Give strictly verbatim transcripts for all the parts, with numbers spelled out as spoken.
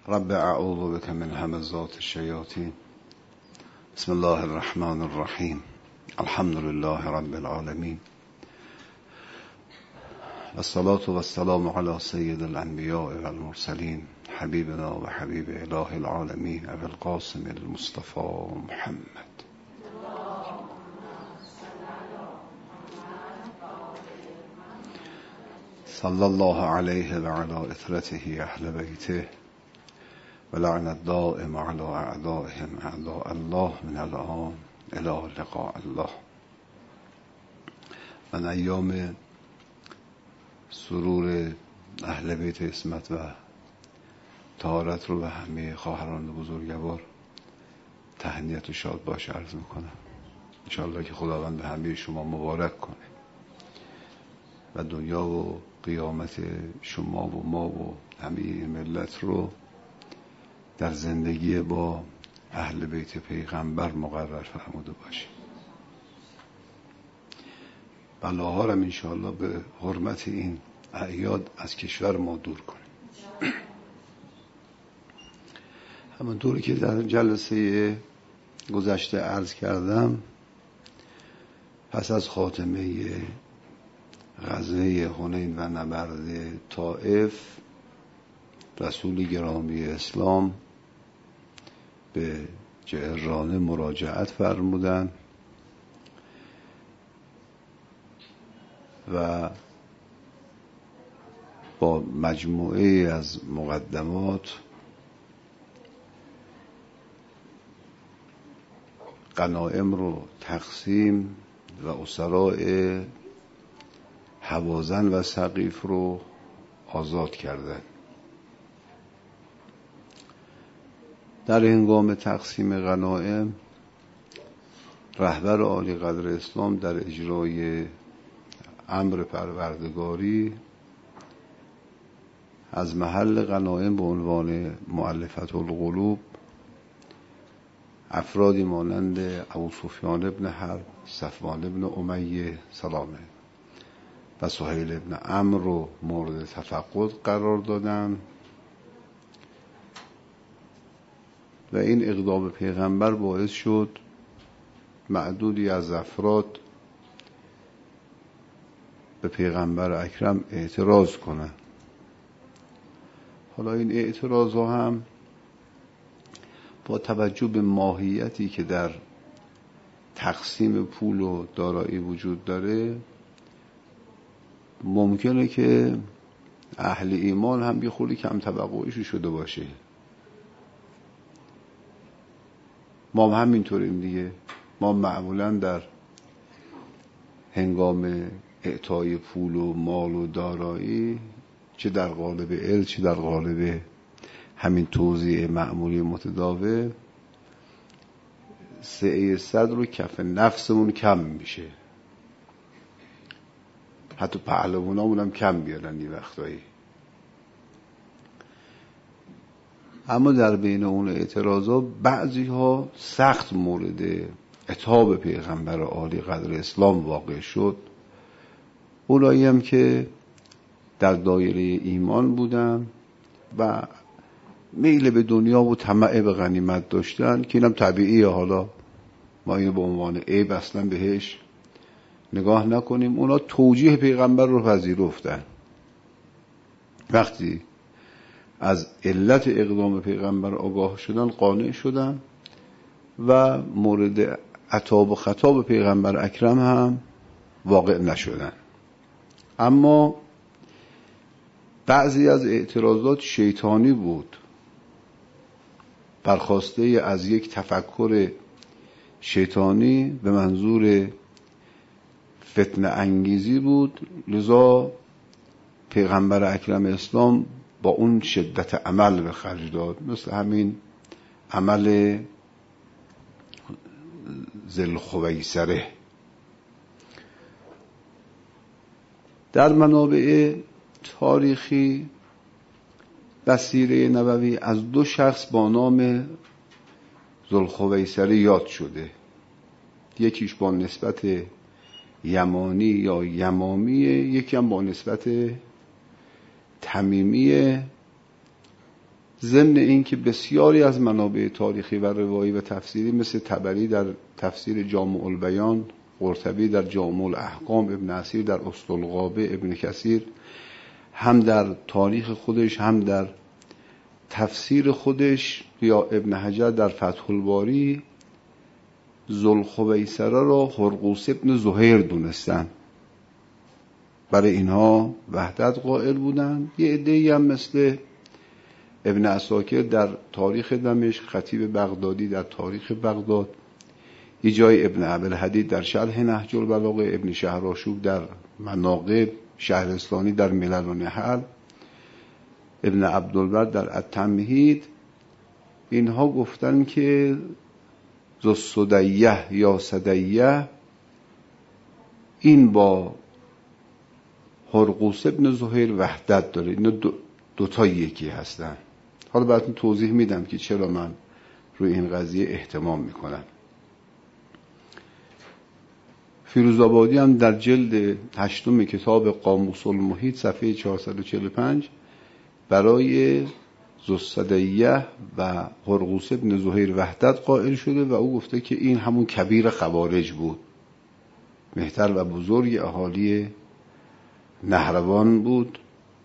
رب اعوذ بك من همزات الشیاطین. بسم الله الرحمن الرحیم. الحمد لله رب العالمین. الصلاة والسلام على سید الانبیاء والمرسلین حبیبنا و حبیب اله العالمین ابی القاسم المصطفى محمد. صلی الله علیه و علی اثرته اهل بیته و لعن الدائم علی اعدائهم اعداء الله من الان الی لقاء الله. من ایام سرور اهل بیت عصمت و طهارت رو به همه خواهران بزرگوار تهنیت و شاد باش عرض میکنم. انشاءالله که خداوند به همه شما مبارک کنه و دنیا و قیامت شما و ما و همه ملت رو در زندگی با اهل بیت پیغمبر مقرر فرموده باشه. بلاها رو انشاءالله به حرمت این اعیاد از کشور ما دور کنیم. همونطوری که در جلسه گذشته عرض کردم، پس از خاتمه غزوه حنین و نبرد طائف، رسول گرامی اسلام به جعرانه مراجعت فرمودند و با مجموعه از مقدمات غنایم رو تقسیم و اسراء هوازن و سقیف رو آزاد کردند. در هنگام تقسیم غنایم رهبر عالی قدر اسلام در اجرای امر پروردگاری از محل غنایم به عنوان مؤلفة القلوب افرادی مانند ابو سفیان ابن حرب، صفوان ابن امیه سلامه و سهیل ابن عمرو رو مورد تفقد قرار دادن و این اقدام پیغمبر باعث شد معدودی از افراد به پیغمبر اکرم اعتراض کنند. حالا این اعتراض ها هم با توجه به ماهیتی که در تقسیم پول و دارایی وجود داره، ممکنه که اهل ایمان هم یه خورده کم توقعش شده باشه. ما هم همینطوریم دیگه. ما معمولا در هنگام اعطای پول و مال و دارایی، چه در قالب ال چه در قالب همین توزیع معمولی متداول، سعی صدر رو کف نفسمون کم میشه. حتی پهلوانامون هم کم بیارن یه وقتایی. اما در بین اون اعتراضا بعضی ها سخت مورد عتاب پیغمبر عالی قدر اسلام واقع شد. اونایی هم که در دایره ایمان بودن و میل به دنیا و طمع به غنیمت داشتن، که اینم طبیعیه. حالا ما اینو به عنوان عیب اصلا بهش نگاه نکنیم. اونا توجیه پیغمبر رو پذیرفتن. وقتی از علت اقدام پیغمبر آگاه شدن، قانع شدن و مورد عتاب و خطاب پیغمبر اکرم هم واقع نشدن. اما بعضی از اعتراضات شیطانی بود، برخواسته از یک تفکر شیطانی به منظور فتنه انگیزی بود. لذا پیغمبر اکرم اسلام با اون شدت عمل به خرج داد، مثل همین عمل ذوالخویسره. در منابع تاریخی بصیره نبوی از دو شخص با نام ذوالخویسره یاد شده. یکیش با نسبت یمانی یا یمامیه، یکی هم با نسبت تمیمیه ضمن این که بسیاری از منابع تاریخی و روایی و تفسیری مثل طبری در تفسیر جامع البیان، قرطبی در جامع الاحکام، ابن اثیر در اسطالغابه، ابن کثیر هم در تاریخ خودش هم در تفسیر خودش یا ابن حجر در فتح الباری ذوالخویصره را هرقوس ابن زهیر دونستن. برای اینها وحدت قائل بودن. یه عده‌ای هم مثل ابن عساکر در تاریخ دمشق، خطیب بغدادی در تاریخ بغداد، یه جای ابن ابوالحدید در شرح نهج البلاغه، ابن شهرآشوب در مناقب، شهرستانی در ملل و نحل، ابن عبدالبر در التمهید، اینها گفتن که ذو السدیه یا سدیه این با هرقوس ابن زهیر وحدت داره. اینا دو, دو تا یکی هستن. حالا براتون توضیح میدم که چرا من روی این قضیه اهتمام میکنم. فیروزآبادی هم در جلد هشتم کتاب قاموس المحیط صفحه چهارصد و چهل و پنج برای ذو السدیه و هرقوس ابن زهیر وحدت قائل شده و او گفته که این همون کبیر خوارج بود، مهتر و بزرگ اهالی نهروان بود.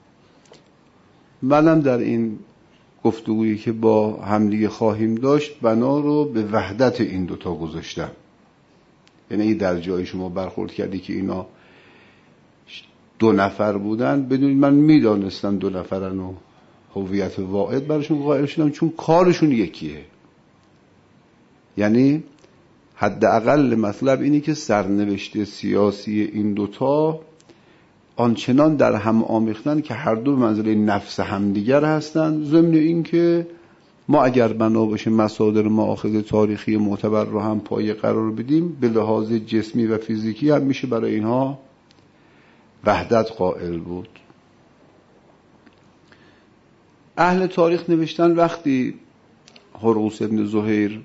منم در این گفتگویی که با همدیگه خواهیم داشت بنا رو به وحدت این دوتا گذاشتم. یعنی در جای شما برخورد کردی که اینا دو نفر بودن، بدونید من میدانستم دو نفرن و هویت واحد براشون قائل شدم، چون کارشون یکیه. یعنی حداقل مطلب اینه که سرنوشت سیاسی این دوتا آنچنان در هم آمیختن که هر دو به منزله نفس همدیگر هستند. ضمن این که ما اگر بنا باشه مصادر مآخذ تاریخی معتبر رو هم پایه قرار بدیم، به لحاظ جسمی و فیزیکی هم میشه برای اینها وحدت قائل بود. اهل تاریخ نوشتن وقتی هرقوس ابن زهیر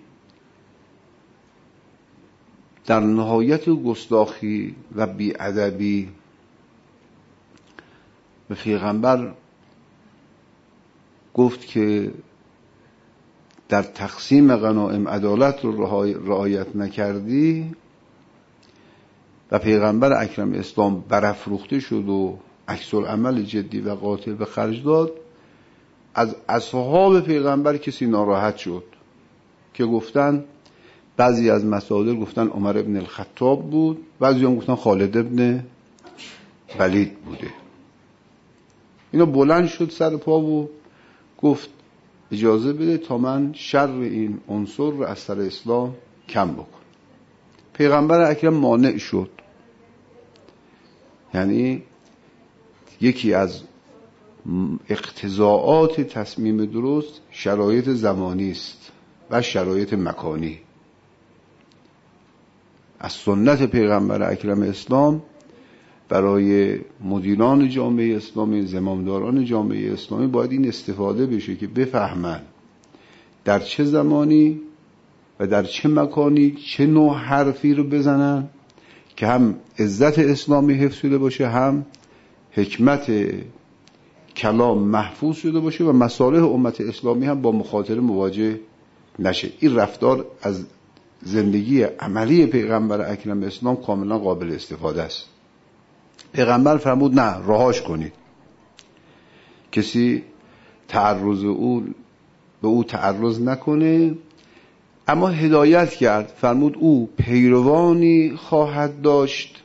در نهایت گستاخی و بی‌ادبی به پیغمبر گفت که در تقسیم غنایم عدالت رو رعایت نکردی و پیغمبر اکرم اسلام برافروخته شد و عکس العمل جدی و قاطع به خرج داد، از اصحاب پیغمبر کسی ناراحت شد که گفتن، بعضی از مصادر گفتن عمر ابن الخطاب بود، بعضی هم گفتن خالد ابن ولید بوده. اینا بلند شد سر پا و گفت اجازه بده تا من شر این عنصر رو از سر اسلام کم بکن. پیغمبر اکرم مانع شد. یعنی یکی از اقتضاعات تصمیم درست شرایط زمانی است و شرایط مکانی. از سنت پیغمبر اکرم اسلام برای مدیران جامعه اسلامی، زمامداران جامعه اسلامی باید این استفاده بشه که بفهمن در چه زمانی و در چه مکانی چه نوع حرفی رو بزنن که هم عزت اسلامی حفظ شده باشه، هم حکمت کلام محفوظ شده باشه و مصالح امت اسلامی هم با مخاطره مواجه نشه. این رفتار از زندگی عملی پیغمبر اکرم اسلام کاملا قابل استفاده است. پیغمبر فرمود نه، رهاش کنید، کسی تعرض او به او تعرض نکنه. اما هدایت کرد، فرمود او پیروانی خواهد داشت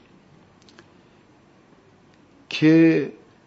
که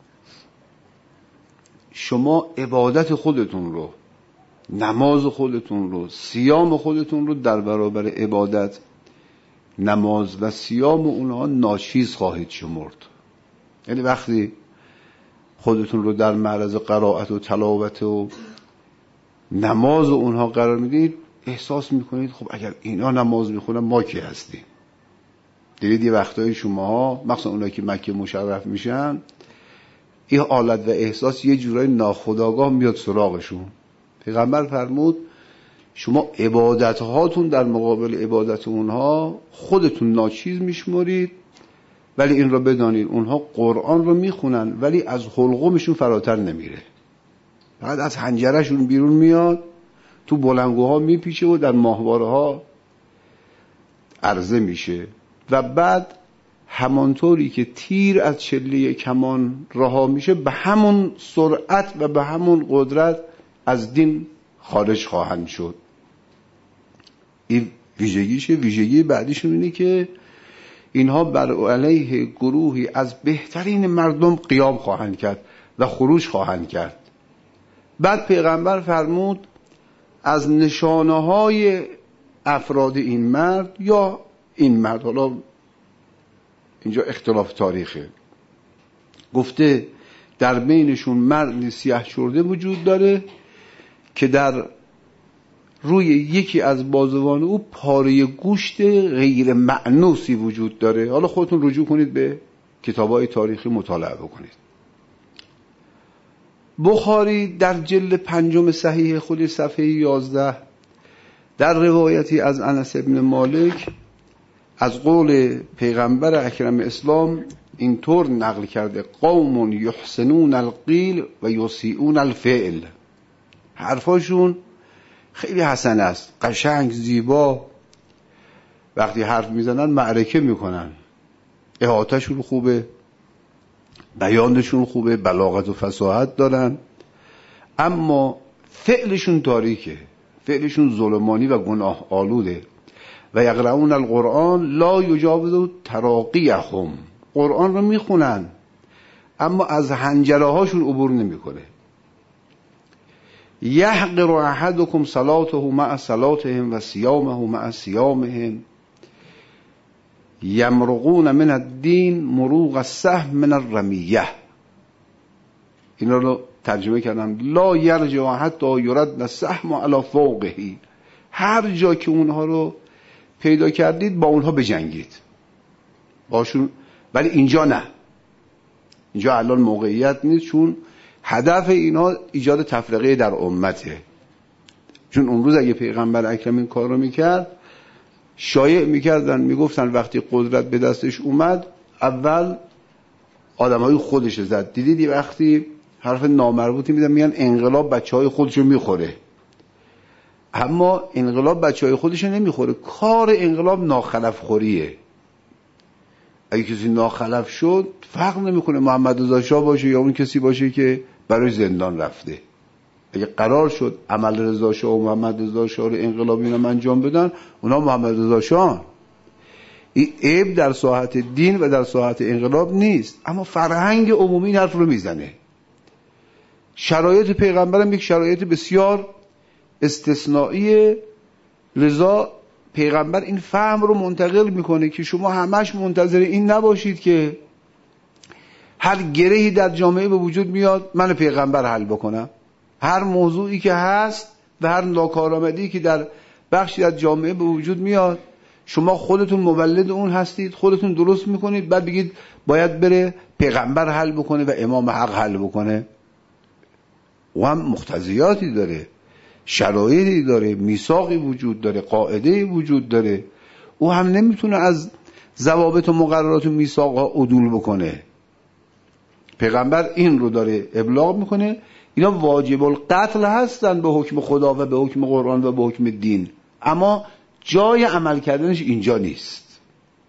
شما عبادت خودتون رو، نماز خودتون رو، صیام خودتون رو در برابر عبادت نماز و صیام اونها ناچیز خواهید شمرد. یعنی وقتی خودتون رو در معرض قرائت و تلاوت و نماز اونها قرار میدید، احساس میکنید خب اگر اینا نماز میخونن ما کی هستیم؟ دیدید یه وقتایی شماها، مخصوصا اونایی که مکه مشرف میشن، این حالت و احساس یه جورای ناخودآگاه میاد سراغشون. پیغمبر فرمود شما عبادت هاتون در مقابل عبادت اونها خودتون ناچیز میشمرید، ولی این رو بدانید اونها قرآن رو میخونن ولی از حلقومشون فراتر نمیره. فقط از حنجرهشون بیرون میاد، تو بلندگوها میپیچه و در ماهواره ها عرضه میشه و بعد همانطوری که تیر از چله کمان رها میشه به همون سرعت و به همون قدرت از دین خارج خواهند شد. این ویژگیشه. ویژگی بعدیشون اینه که اینها بر علیه گروهی از بهترین مردم قیام خواهند کرد و خروج خواهند کرد. بعد پیغمبر فرمود از نشانه های افراد این مرد یا این مرد، حالا اینجا اختلاف تاریخه، گفته در بینشون مردی سیاه چرده وجود داره که در روی یکی از بازوان او پاره گوشت غیر مأنوسی وجود داره. حالا خودتون رجوع کنید به کتاب‌های تاریخی مطالعه بکنید. بخاری در جلد پنجم صحیح خود صفحه یازده در روایتی از انس ابن مالک از قول پیغمبر اکرم اسلام اینطور نقل کرده: قوم یحسنون القیل و یسیئون الفعل. حرفاشون خیلی حسن است، قشنگ، زیبا. وقتی حرف میزنن معرکه میکنن، احاطهشون خوبه، بیانشون خوبه، بلاغت و فصاحت دارن، اما فعلشون تاریکه، فعلشون ظلمانی و گناه آلوده. و یقرؤون القرآن لا یجاوز تراقیهم. قرآن رو میخونن اما از حنجره هاشون عبور نمیکنه. یحقر احدکم صلاته مع صلاتهم و صیامه مع صیامهم یمرقون من الدین مروق السهم من الرمیه. اینا رو ترجمه کردم: لا یرجع حتی یرد السهم علی فوقه. هر جا که اونها رو پیدا کردید با اونها بجنگید باشون، ولی اینجا نه، اینجا الان موقعیت نیست، چون هدف اینا ایجاد تفرقه در امته. چون اون روز اگه پیغمبر اکرم این کار رو میکرد، شایع میکردن، میگفتن وقتی قدرت به دستش اومد اول آدمای خودش زد. دیدید وقتی حرف نامربوطی میزن میگن انقلاب بچهای خودشو میخوره، اما انقلاب بچهای خودشو نمیخوره. کار انقلاب ناخلف خوریه. اگه کسی ناخلف شد فرق نمیکنه محمد رضا شاه باشه یا اون کسی باشه که برای زندان رفته. اگه قرار شد عمل رضا شاه و محمد رضا شاه رو انقلابیون انجام بدن، اونا محمد رضا شاه. این عیب در ساحت دین و در ساحت انقلاب نیست، اما فرهنگ عمومی این حرف رو میزنه. شرایط پیغمبرم یک شرایط بسیار استثنائیه، لذا پیغمبر این فهم رو منتقل میکنه که شما همش منتظر این نباشید که هر گرهی در جامعه به وجود میاد من پیغمبر حل بکنم. هر موضوعی که هست و هر ناکارآمدی که در بخشی از جامعه به وجود میاد، شما خودتون مولد اون هستید، خودتون درست میکنید، بعد بگید باید بره پیغمبر حل بکنه و امام حق حل بکنه. و هم مقتضیاتی داره، شرایطی داره، میثاقی وجود داره، قاعده وجود داره. او هم نمیتونه از ضوابط و مقررات و میثاقها عدول بکنه. پیغمبر این رو داره ابلاغ میکنه. اینا واجب القتل هستن به حکم خدا و به حکم قرآن و به حکم دین، اما جای عمل کردنش اینجا نیست.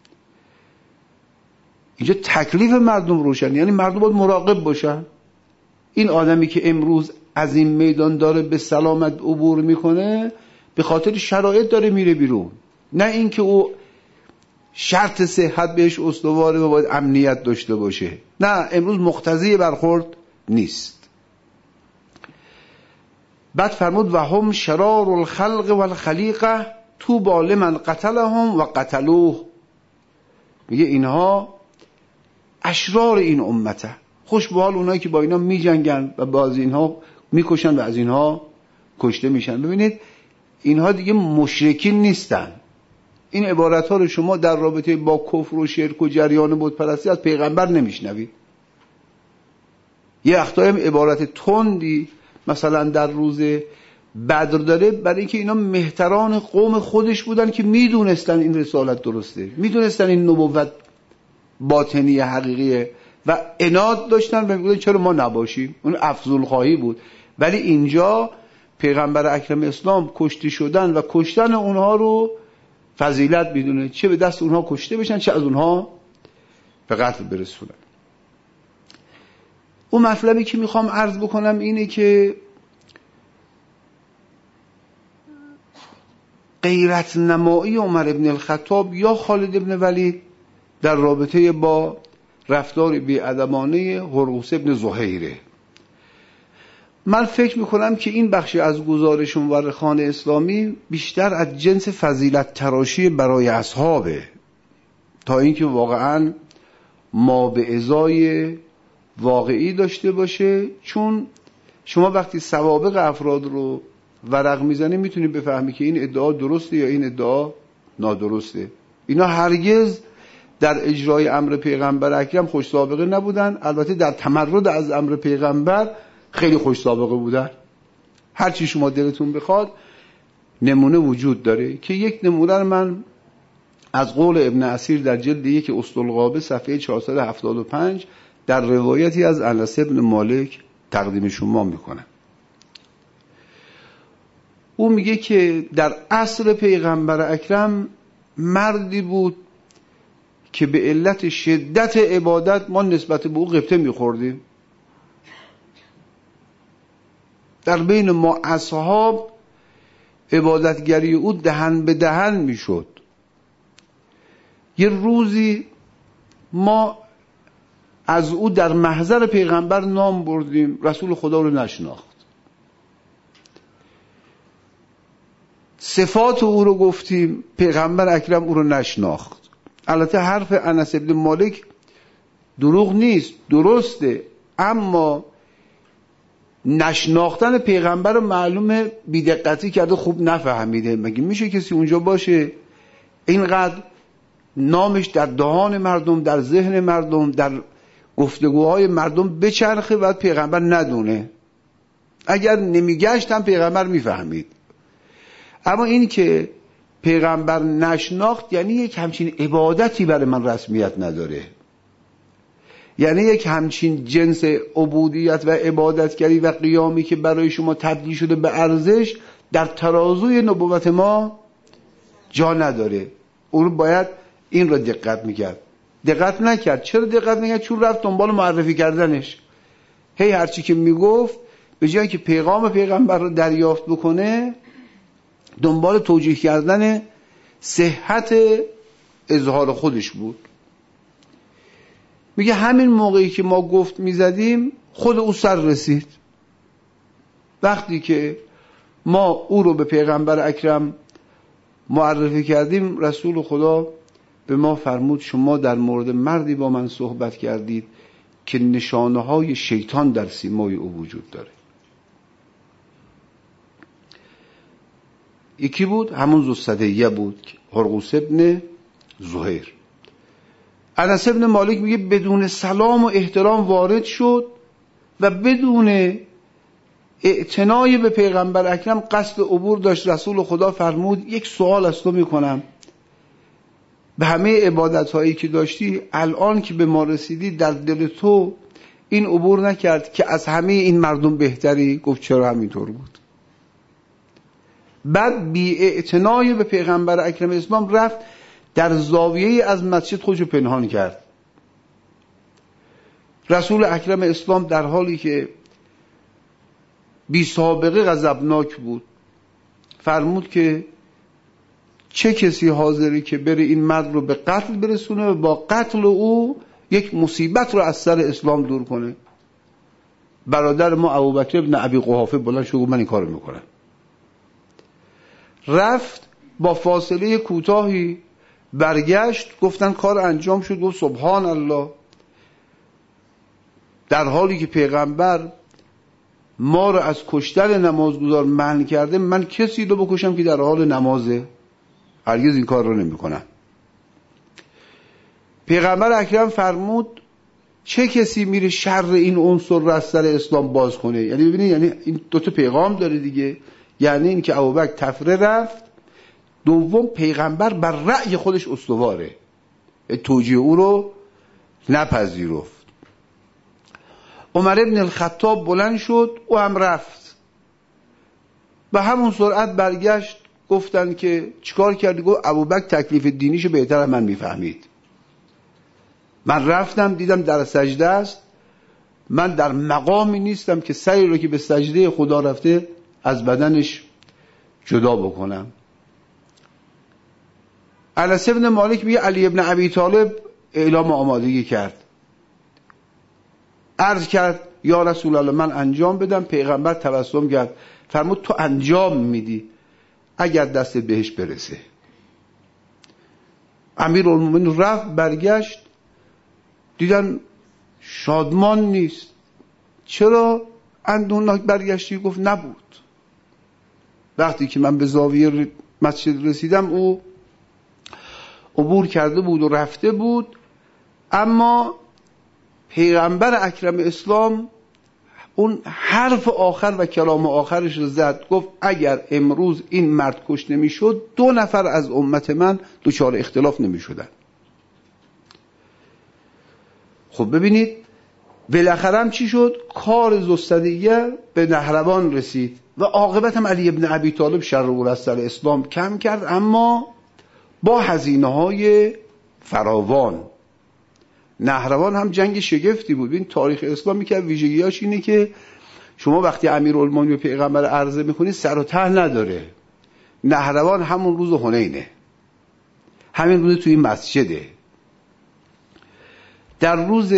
اینجا تکلیف مردم روشن، یعنی مردم باید مراقب باشن. این آدمی که امروز از این میدان داره به سلامت عبور میکنه به خاطر شرایط داره میره بیرون، نه اینکه او شرط صحت بهش استواره و باید امنیت داشته باشه. نه، امروز مقتضی برخورد نیست. بعد فرمود و هم شرار الخلق والخلیقه طوبی لمن قتلهم و قتلوه. میگه اینها اشرار این امته، خوش به حال اونایی که با اینا میجنگن و باز اینها میکشن و از اینها کشته میشن. ببینید اینها دیگه مشرکین نیستن. این عبارت ها رو شما در رابطه با کفر و شرک و جریان بت پرستی از پیغمبر نمیشنوید. یه وقتایی هم عبارت تندی مثلا در روز بدر داره، برای اینکه اینا مهتران قوم خودش بودن که میدونستن این رسالت درسته، میدونستن این نبوت باطنی حقیقیه و عناد داشتن و میگفتن چرا ما نباشیم. اون افضل خواهی بود. ولی اینجا پیغمبر اکرم اسلام کشته شدن و کشتن اونها رو فضیلت میدونه، چه به دست اونها کشته بشن چه از اونها به قتل برسونن. اون مطلبی که میخوام عرض بکنم اینه که غیرت نمایی عمر ابن الخطاب یا خالد ابن ولید در رابطه با رفتار بی‌ادبانه هرقوس ابن زهیره. من فکر میکنم که این بخشی از گزارش مورخان اسلامی بیشتر از جنس فضیلت تراشی برای اصحابه تا اینکه واقعا ما به ازای واقعی داشته باشه، چون شما وقتی سوابق افراد رو ورق میزنی میتونی بفهمی که این ادعا درسته یا این ادعا نادرسته. اینا هرگز در اجرای امر پیغمبر اکرم خوش سابقه نبودن، البته در تمرد از امر پیغمبر خیلی خوش سابقه بودن. هرچی شما دلتون بخواد نمونه وجود داره که یک نمونه من از قول ابن اسیر در جلد یک اسطوالغابه صفحه چهارصد و هفتاد و پنج در روایتی از انس بن مالک تقدیم شما میکنم. او میگه که در عصر پیغمبر اکرم مردی بود که به علت شدت عبادت ما نسبت به او غبطه میخوردیم. در بین ما اصحاب عبادتگری او دهن به دهن میشد. یه روزی ما از او در محضر پیغمبر نام بردیم، رسول خدا رو نشناخت. صفات او رو گفتیم، پیغمبر اکرم او رو نشناخت. البته حرف انس بن مالک دروغ نیست، درسته، اما نشناختن پیغمبر معلومه بی‌دقتی کرده، خوب نفهمیده. مگه میشه کسی اونجا باشه اینقدر نامش در دهان مردم، در ذهن مردم، در گفتگوهای مردم بچرخه و پیغمبر ندونه؟ اگر نمیگشت هم پیغمبر میفهمید. اما این که پیغمبر نشناخت یعنی یک همچین عبادتی برای من رسمیت نداره، یعنی یک همچین جنس عبودیت و عبادتگری و قیامی که برای شما تبدیل شده به ارزش در ترازوی نبوت ما جا نداره. اون باید این را دقت میکرد. دقت نکرد. چرا دقت نکرد؟ چون رفت دنبال معرفی کردنش. هی هرچی که میگفت به جای که پیغام پیغمبر رو دریافت بکنه دنبال توجیه کردن صحت اظهار خودش بود. میگه همین موقعی که ما گفت میزدیم خود او سر رسید. وقتی که ما او رو به پیغمبر اکرم معرفی کردیم رسول خدا به ما فرمود شما در مورد مردی با من صحبت کردید که نشانه های شیطان در سیمای او وجود داره. یکی بود همون ذوالصدیه بود، هرقوس ابن زهیر. انس بن مالک میگه بدون سلام و احترام وارد شد و بدون اعتنای به پیغمبر اکرم قصد عبور داشت. رسول خدا فرمود یک سوال از تو میکنم، به همه عبادت هایی که داشتی الان که به ما رسیدی در دل تو این عبور نکرد که از همه این مردم بهتری؟ گفت چرا همینطور بود. بعد بی اعتنای به پیغمبر اکرم اسلام رفت در زاویه از مسجد خودشو پنهان کرد. رسول اکرم اسلام در حالی که بی سابقه غضبناک بود فرمود که چه کسی حاضری که بره این مرد رو به قتل برسونه و با قتل او یک مصیبت رو از سر اسلام دور کنه؟ برادر ما ابوبکر ابن ابی قحافه بلند شد گفت من این کارو میکنم. رفت با فاصله کوتاهی برگشت، گفتن کار انجام شد، گفت سبحان الله، در حالی که پیغمبر ما رو از کشتن نمازگزار منع کرده من کسی رو بکشم که در حال نمازه؟ هرگز این کار رو نمی کنم. پیغمبر اکرم فرمود چه کسی میره شر این عنصر رو از سر اسلام باز کنه؟ یعنی ببینید، یعنی این دوتا پیغام داره دیگه. یعنی این که ابوبکر تفره رفت، دوم پیغمبر بر رأی خودش استواره، توجیه او رو نپذیرفت. عمر ابن الخطاب بلند شد، او هم رفت. به همون سرعت برگشت، گفتن که چیکار کردی؟ گفت ابوبکر تکلیف دینیشو بهتر از من میفهمید. من رفتم دیدم در سجده است، من در مقامی نیستم که سری رو که به سجده خدا رفته از بدنش جدا بکنم. انس بن مالک میگه علی ابن ابی طالب اعلام آمادگی کرد، عرض کرد یا رسول الله من انجام بدم. پیغمبر تبسم کرد، فرمود تو انجام میدی اگر دست بهش برسه. امیرالمومنین رفت، برگشت، دیدن شادمان نیست. چرا اندونک برگشتی؟ گفت نبود. وقتی که من به زاویه مسجد رسیدم او عبور کرده بود و رفته بود، اما پیغمبر اکرم اسلام اون حرف آخر و کلام آخرش رو زد، گفت اگر امروز این مرد کش نمی شد دو نفر از امت من دچار اختلاف نمی شدن. خب ببینید بالاخره هم چی شد؟ کار زستدیه به نهروان رسید و عاقبت هم علی ابن ابی طالب شر او از سر اسلام کم کرد، اما با هزینه های فراوان. نهروان هم جنگ شگفتی بود. این تاریخ اسلامی که ویژگیاش اینه که شما وقتی امیرالمومنین و پیغمبر عرضه میکنید سر و ته نداره. نهروان همون روز حنینه، همین روز توی مسجده. در روز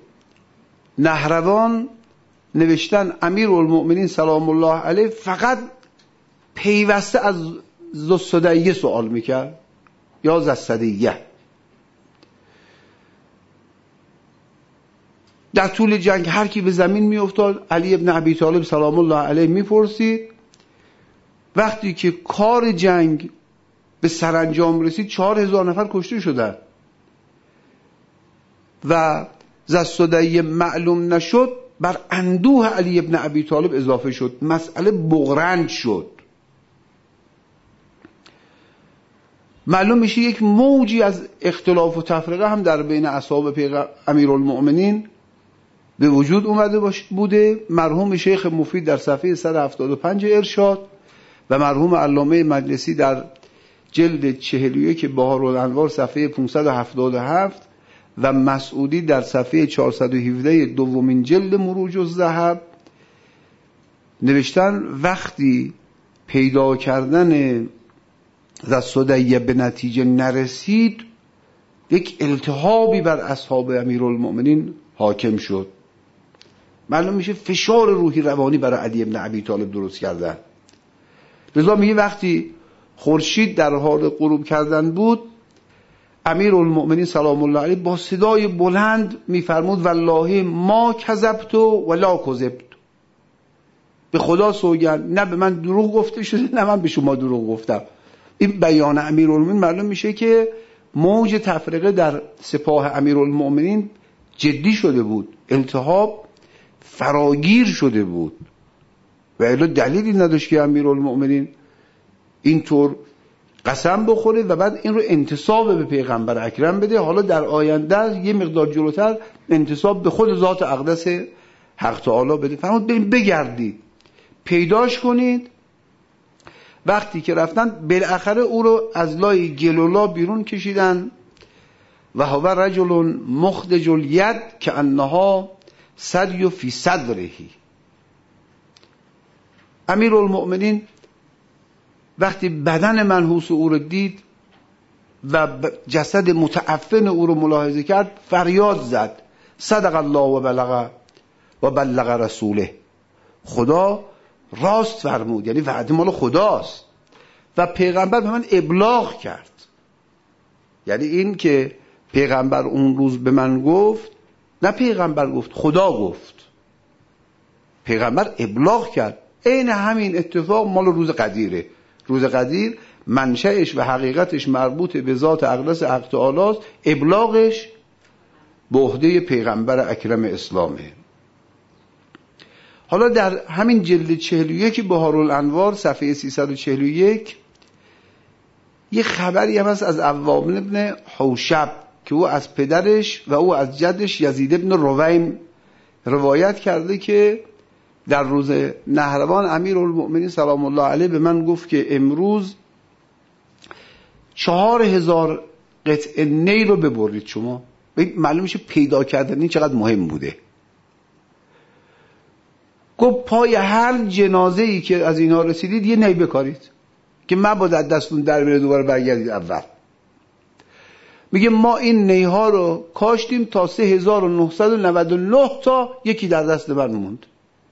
نهروان نوشتن امیرالمومنین سلام الله علیه فقط پیوسته از ذوالصدیه سوال میکرد یا ذوالصدیه. در طول جنگ هر کی به زمین میافتاد علی ابن ابی طالب سلام الله علیه میپرسید. وقتی که کار جنگ به سرانجام رسید چهار هزار نفر کشته شدند و ذوالصدیه معلوم نشد، بر اندوه علی ابن ابی طالب اضافه شد، مسئله بغرنج شد. معلوم میشه یک موجی از اختلاف و تفرقه هم در بین اصحاب پیغمبر امیرالمؤمنین به وجود اومده بوده. مرحوم شیخ مفید در صفحه صد و هفتاد و پنج ارشاد و مرحوم علامه مجلسی در جلد چهل و یک بهارالانوار صفحه پانصد و هفتاد و هفت و مسعودی در صفحه چهارصد و هفده دومین جلد مروج الذهب نوشتن وقتی پیدا کردن ذوالصدیه به نتیجه نرسید یک التهابی بر اصحاب امیرالمؤمنین حاکم شد. معلوم میشه فشار روحی روانی برای علی ابن ابی طالب درست کردن. لذا میگه وقتی خورشید در حال غروب کردن بود امیرالمؤمنین سلام الله علیه با صدای بلند میفرمود والله ما کذبت ولا کذبت، به خدا سوگند نه به من دروغ گفته شده نه من به شما دروغ گفتم. این بیان امیرالمؤمنین معلوم میشه که موج تفرقه در سپاه امیرالمؤمنین جدی شده بود، التهاب فراگیر شده بود و الا دلیلی نداشت که امیرالمؤمنین اینطور قسم بخوره و بعد این رو انتساب به پیغمبر اکرم بده. حالا در آینده یه مقدار جلوتر انتساب به خود ذات اقدس حق تعالی بده. فرمود بریم بگردید پیداش کنید. وقتی که رفتن بالاخره او رو از لای گلولا بیرون کشیدن و هو رجل مخدج الید که انها صدی فی صدره. امیرالمؤمنین وقتی بدن منحوس او رو دید و جسد متعفن او رو ملاحظه کرد فریاد زد صدق الله و بلغ و بلغ رسوله، خدا راست فرمود، یعنی وعده مال خداست و پیغمبر به من ابلاغ کرد. یعنی این که پیغمبر اون روز به من گفت، نه پیغمبر گفت، خدا گفت. پیغمبر ابلاغ کرد. عین همین اتفاق مال روز قدیره. روز قدیر منشأش و حقیقتش مربوط به ذات اقدس حق تعالی است، ابلاغش به عهده پیغمبر اکرم اسلامه. حالا در همین جلد چهل و یک بهارالانوار صفحه سیصد و چهل و یک یه خبری هم هست از عوام ابن حوشب که او از پدرش و او از جدش یزید ابن رویم روایت کرده که در روز نهروان امیرالمؤمنین سلام الله علیه به من گفت که امروز چهار هزار قطعه نی رو ببرید شما. معلوم میشه پیدا کردن این چقدر مهم بوده. گفت پای هر جنازه ای که از اینا رسیدید یه نی بکارید که مبادا دستون در بره دوباره برگردید اول. میگه ما این نی ها رو کاشتیم تا سه هزار و نهصد و نود و نه تا یکی در دست من موند.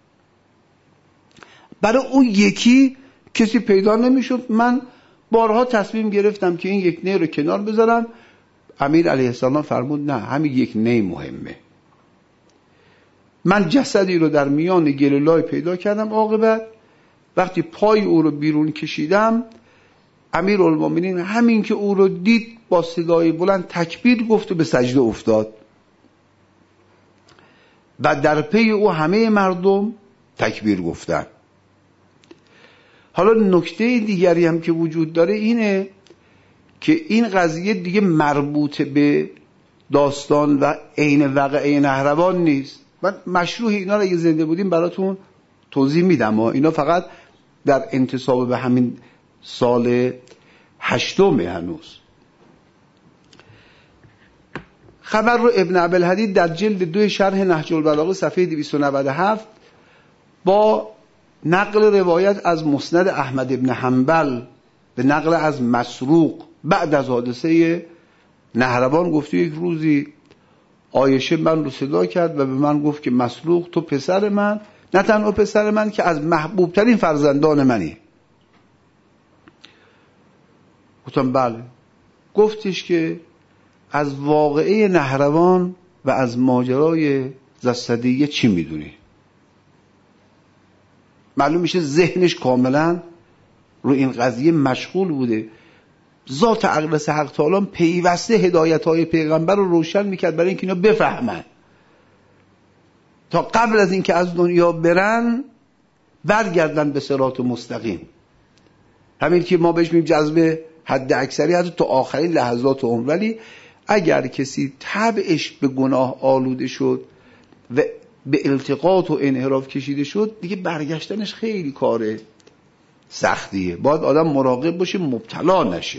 برای اون یکی کسی پیدا نمیشد. من بارها تصمیم گرفتم که این یک نی رو کنار بذارم. امیر علیه السلام فرمود نه، همین یک نی مهمه. من جسدی رو در میان گلولای پیدا کردم. عاقبت وقتی پای او رو بیرون کشیدم، امیرالمومنین همین که او رو دید با صدای بلند تکبیر گفت و به سجده افتاد و در پی او همه مردم تکبیر گفتن. حالا نکته دیگری هم که وجود داره اینه که این قضیه دیگه مربوط به داستان و عین واقعه نهروان نیست. من مشروع اینا رو اگه زنده بودیم براتون توضیح میدم. اینا فقط در انتساب به همین سال هشتمه هنوز. خبر رو ابن ابوالحدید در جلد دو شرح نهج البلاغه صفحه دویست و نود و هفت با نقل روایت از مسند احمد ابن حنبل به نقل از مسروق بعد از حادثه نهروان گفته یک روزی عایشه من رو صدا کرد و به من گفت که مسروق تو پسر من، نه تنها پسر من که از محبوب ترین فرزندان منی. گفتم بله. گفتش که از واقعه نهروان و از ماجرای زستدیه چی میدونی؟ معلوم میشه ذهنش کاملا رو این قضیه مشغول بوده. ذات اقدس حق تعالی پیوسته هدایت‌های پیغمبر رو روشن میکرد برای اینکه اینا بفهمن تا قبل از اینکه از دنیا برن برگردن به صراط مستقیم. همین که ما بهش میگیم جذب حد اکثری حتی تا آخرین لحظات عمر. ولی اگر کسی طبعش به گناه آلوده شد و به التقاط و انحراف کشیده شد، دیگه برگشتنش خیلی کاره سختیه. باید آدم مراقب باشه مبتلا نشه.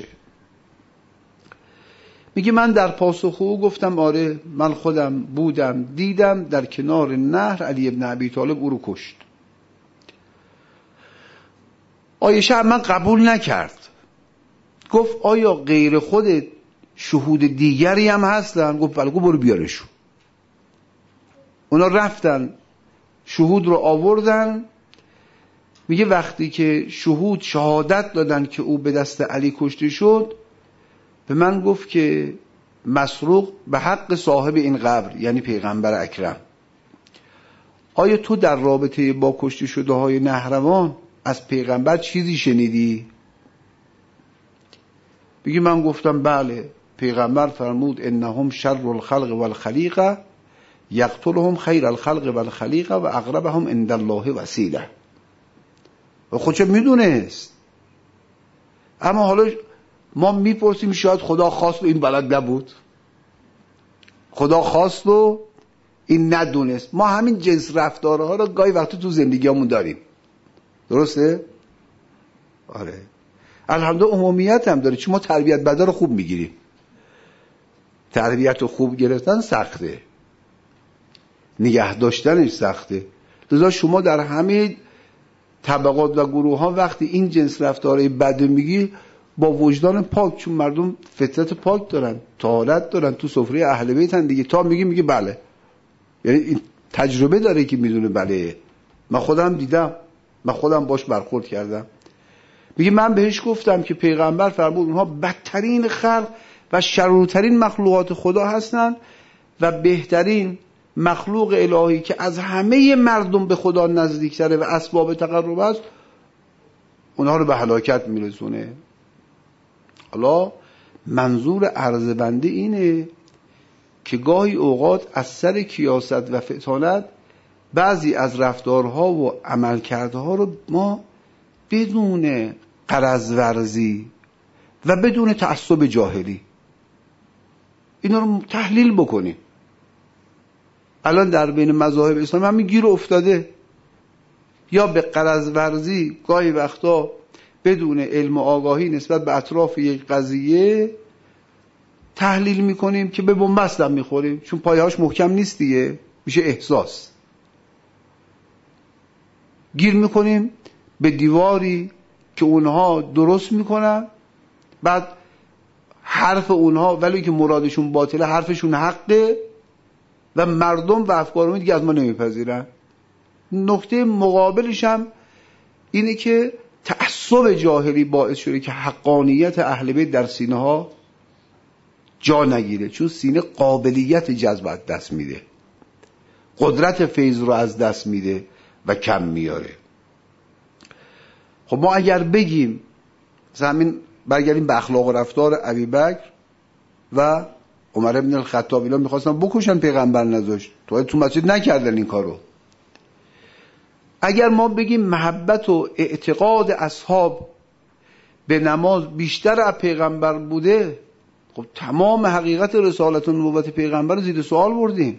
میگه من در پاسخ او گفتم آره من خودم بودم دیدم در کنار نهر علی ابن ابی طالب او رو کشت. عایشه من قبول نکرد. گفت آیا غیر خودت شهود دیگری هم هستن؟ گفت بله. گفت برو بیارشون. اونا رفتن شهود رو آوردن. میگه وقتی که شهود شهادت دادن که او به دست علی کشته شد، به من گفت که مسروق به حق صاحب این قبر یعنی پیغمبر اکرم، آیا تو در رابطه با کشته شده های نهروان از پیغمبر چیزی شنیدی؟ میگه من گفتم بله. پیغمبر فرمود انهم شر الخلق والخلیقه یقتلهم خیر الخلق والخلیقه و اقربهم عند الله وسیله. و خودش میدونست. اما حالا ما میپرسیم شاید خدا خواست و این بلد نبود، خدا خواست و این ندونست. ما همین جنس رفتارها رو گاهی وقتی تو زندگیامون داریم. درسته؟ آره. الحمدلله عمومیت هم داره، چون ما تربیت بده رو خوب میگیریم. تربیت رو خوب گرفتن سخته، نگه داشتنش سخته. لذا شما در همه طبقات و گروه ها وقتی این جنس رفتارهای بد میگی با وجدان پاک، چون مردم فطرت پاک دارن، طهارت دارن، تو سفره اهل بیتن دیگه، تا میگی میگه بله. یعنی این تجربه داره که میدونه بله. من خودم دیدم، من خودم باش برخورد کردم. میگه من بهش گفتم که پیغمبر فرمود اونها بدترین خلق و شرورترین مخلوقات خدا هستن و بهترین مخلوق الهی که از همه مردم به خدا نزدیکتره و اسباب تقرب است، اونها رو به هلاکت میرسونه. حالا منظور عرض بنده اینه که گاهی اوقات از سر کیاست و فتانت بعضی از رفتارها و عملکردها رو ما بدون غرض ورزی و بدون تعصب جاهلی اینا رو تحلیل بکنیم. الان در بین مذاهب اسلامی همین گیر افتاده. یا به غرض ورزی گاهی وقتا بدون علم و آگاهی نسبت به اطراف یک قضیه تحلیل میکنیم که به بنبست هم میخوریم، چون پایه‌هاش محکم نیست دیگه، میشه احساس. گیر میکنیم به دیواری که اونها درست میکنن، بعد حرف اونها ولی که مرادشون باطله حرفشون حقه و مردم و افکارمون دیگه از ما نمیپذیرن. نکته مقابلش هم اینه که تعصب جاهلی باعث شده که حقانیت اهل بیت در سینه ها جا نگیره، چون سینه قابلیت جذب از دست میده، قدرت فیض رو از دست میده و کم میاره. خب ما اگر بگیم مثلا همین برگردیم به اخلاق و رفتار ابوبکر و عمر بن الخطاب، اینا میخواستن بکشن پیغمبر نذاشت، تو تو مسجد نکردن این کارو. اگر ما بگیم محبت و اعتقاد اصحاب به نماز بیشتر از پیغمبر بوده، خب تمام حقیقت رسالت و نبوت پیغمبر رو زیر سوال بردیم.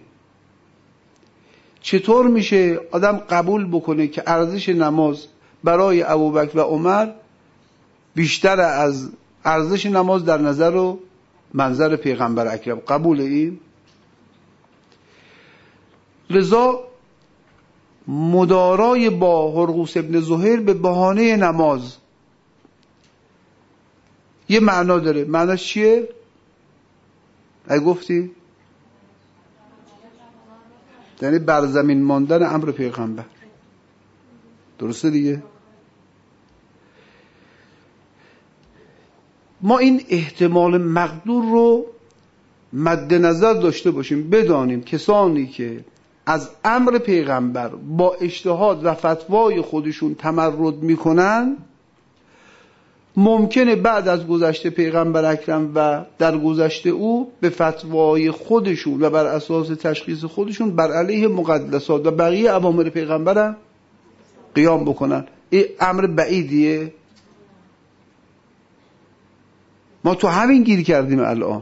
چطور میشه آدم قبول بکنه که ارزش نماز برای ابوبکر و عمر بیشتر از ارزش نماز در نظر و منظر پیغمبر اکرم؟ قبول این؟ لذا مدارای با هرقوس ابن زهیر به بهانه نماز یه معنا داره. معناش چیه؟ اگه گفتی؟ یعنی بر زمین ماندن امر پیغمبر. درسته دیگه؟ ما این احتمال مقدور رو مد نظر داشته باشیم، بدانیم کسانی که از امر پیغمبر با اجتهاد و فتوای خودشون تمرد میکنن، ممکنه بعد از گذشته پیغمبر اکرم و در گذشته او به فتوای خودشون و بر اساس تشخیص خودشون بر علیه مقدسات و بقیه اوامر پیغمبر قیام بکنن. این امر بعیدیه. ما تو همین گیر کردیم. الان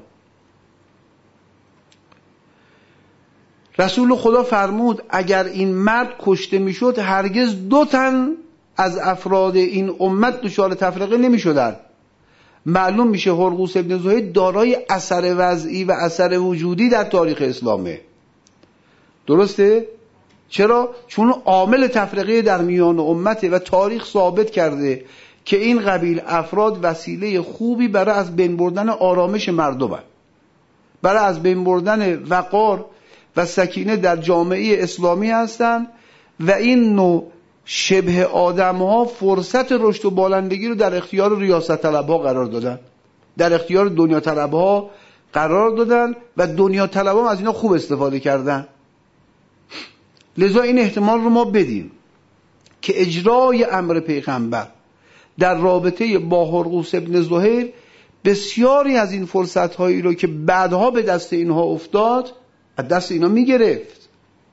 رسول خدا فرمود اگر این مرد کشته میشد هرگز دو تن از افراد این امت دچار تفرقه نمیشدن. معلوم میشه هرقوس ابن زهیر دارای اثر وضعی و اثر وجودی در تاریخ اسلامه. درسته؟ چرا؟ چون عامل تفرقه در میان امته و تاریخ ثابت کرده که این قبیل افراد وسیله خوبی برای از بین بردن آرامش مردم، برای از بین بردن وقار و سکینه در جامعه اسلامی هستند و این نوع شبه آدم ها فرصت رشد و بالندگی رو در اختیار ریاست طلب ها قرار دادن، در اختیار دنیا طلب ها قرار دادن و دنیا طلب ها از اینا خوب استفاده کردن. لذا این احتمال رو ما بدیم که اجرای امر پیغمبر در رابطه با هرقوس ابن زهیر بسیاری از این فرصت هایی رو که بعدها به دست اینها افتاد از دست اینا میگرفت.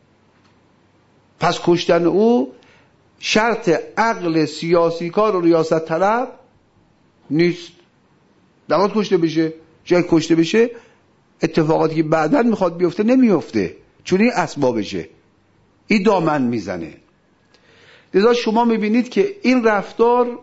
پس کشتن او شرط عقل سیاسی کار و ریاست طلب نیست. نباید کشته بشه. جای کشته بشه اتفاقاتی که بعداً میخواد بیفته نمیفته، چون این اسبابشه، این دامن میزنه. لذا شما میبینید که این رفتار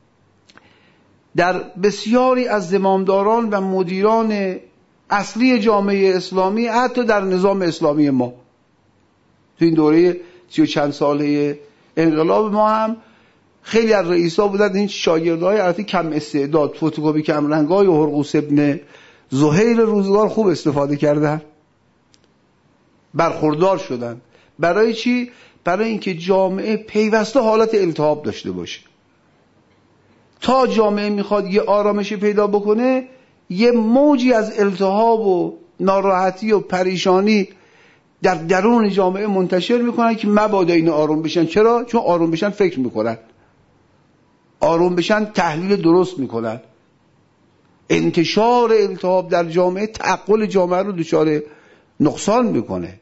در بسیاری از زمامداران و مدیران اصلی جامعه اسلامی، حتی در نظام اسلامی ما تو این دوره سی و چند ساله انقلاب ما هم خیلی از رئیسا بودن این شاگردهای البته کم استعداد، فتوکپی کم رنگای و هرقوس ابن زهیر روزگار خوب استفاده کردن، برخوردار شدن. برای چی؟ برای اینکه جامعه پیوسته حالت التهاب داشته باشه. تا جامعه میخواد یه آرامش پیدا بکنه، یه موجی از التهاب و ناراحتی و پریشانی در درون جامعه منتشر میکنن که مبادا این آروم بشن. چرا؟ چون آروم بشن فکر میکنن، آروم بشن تحلیل درست میکنن. انتشار التهاب در جامعه تعقل جامعه رو دچار نقصان میکنه.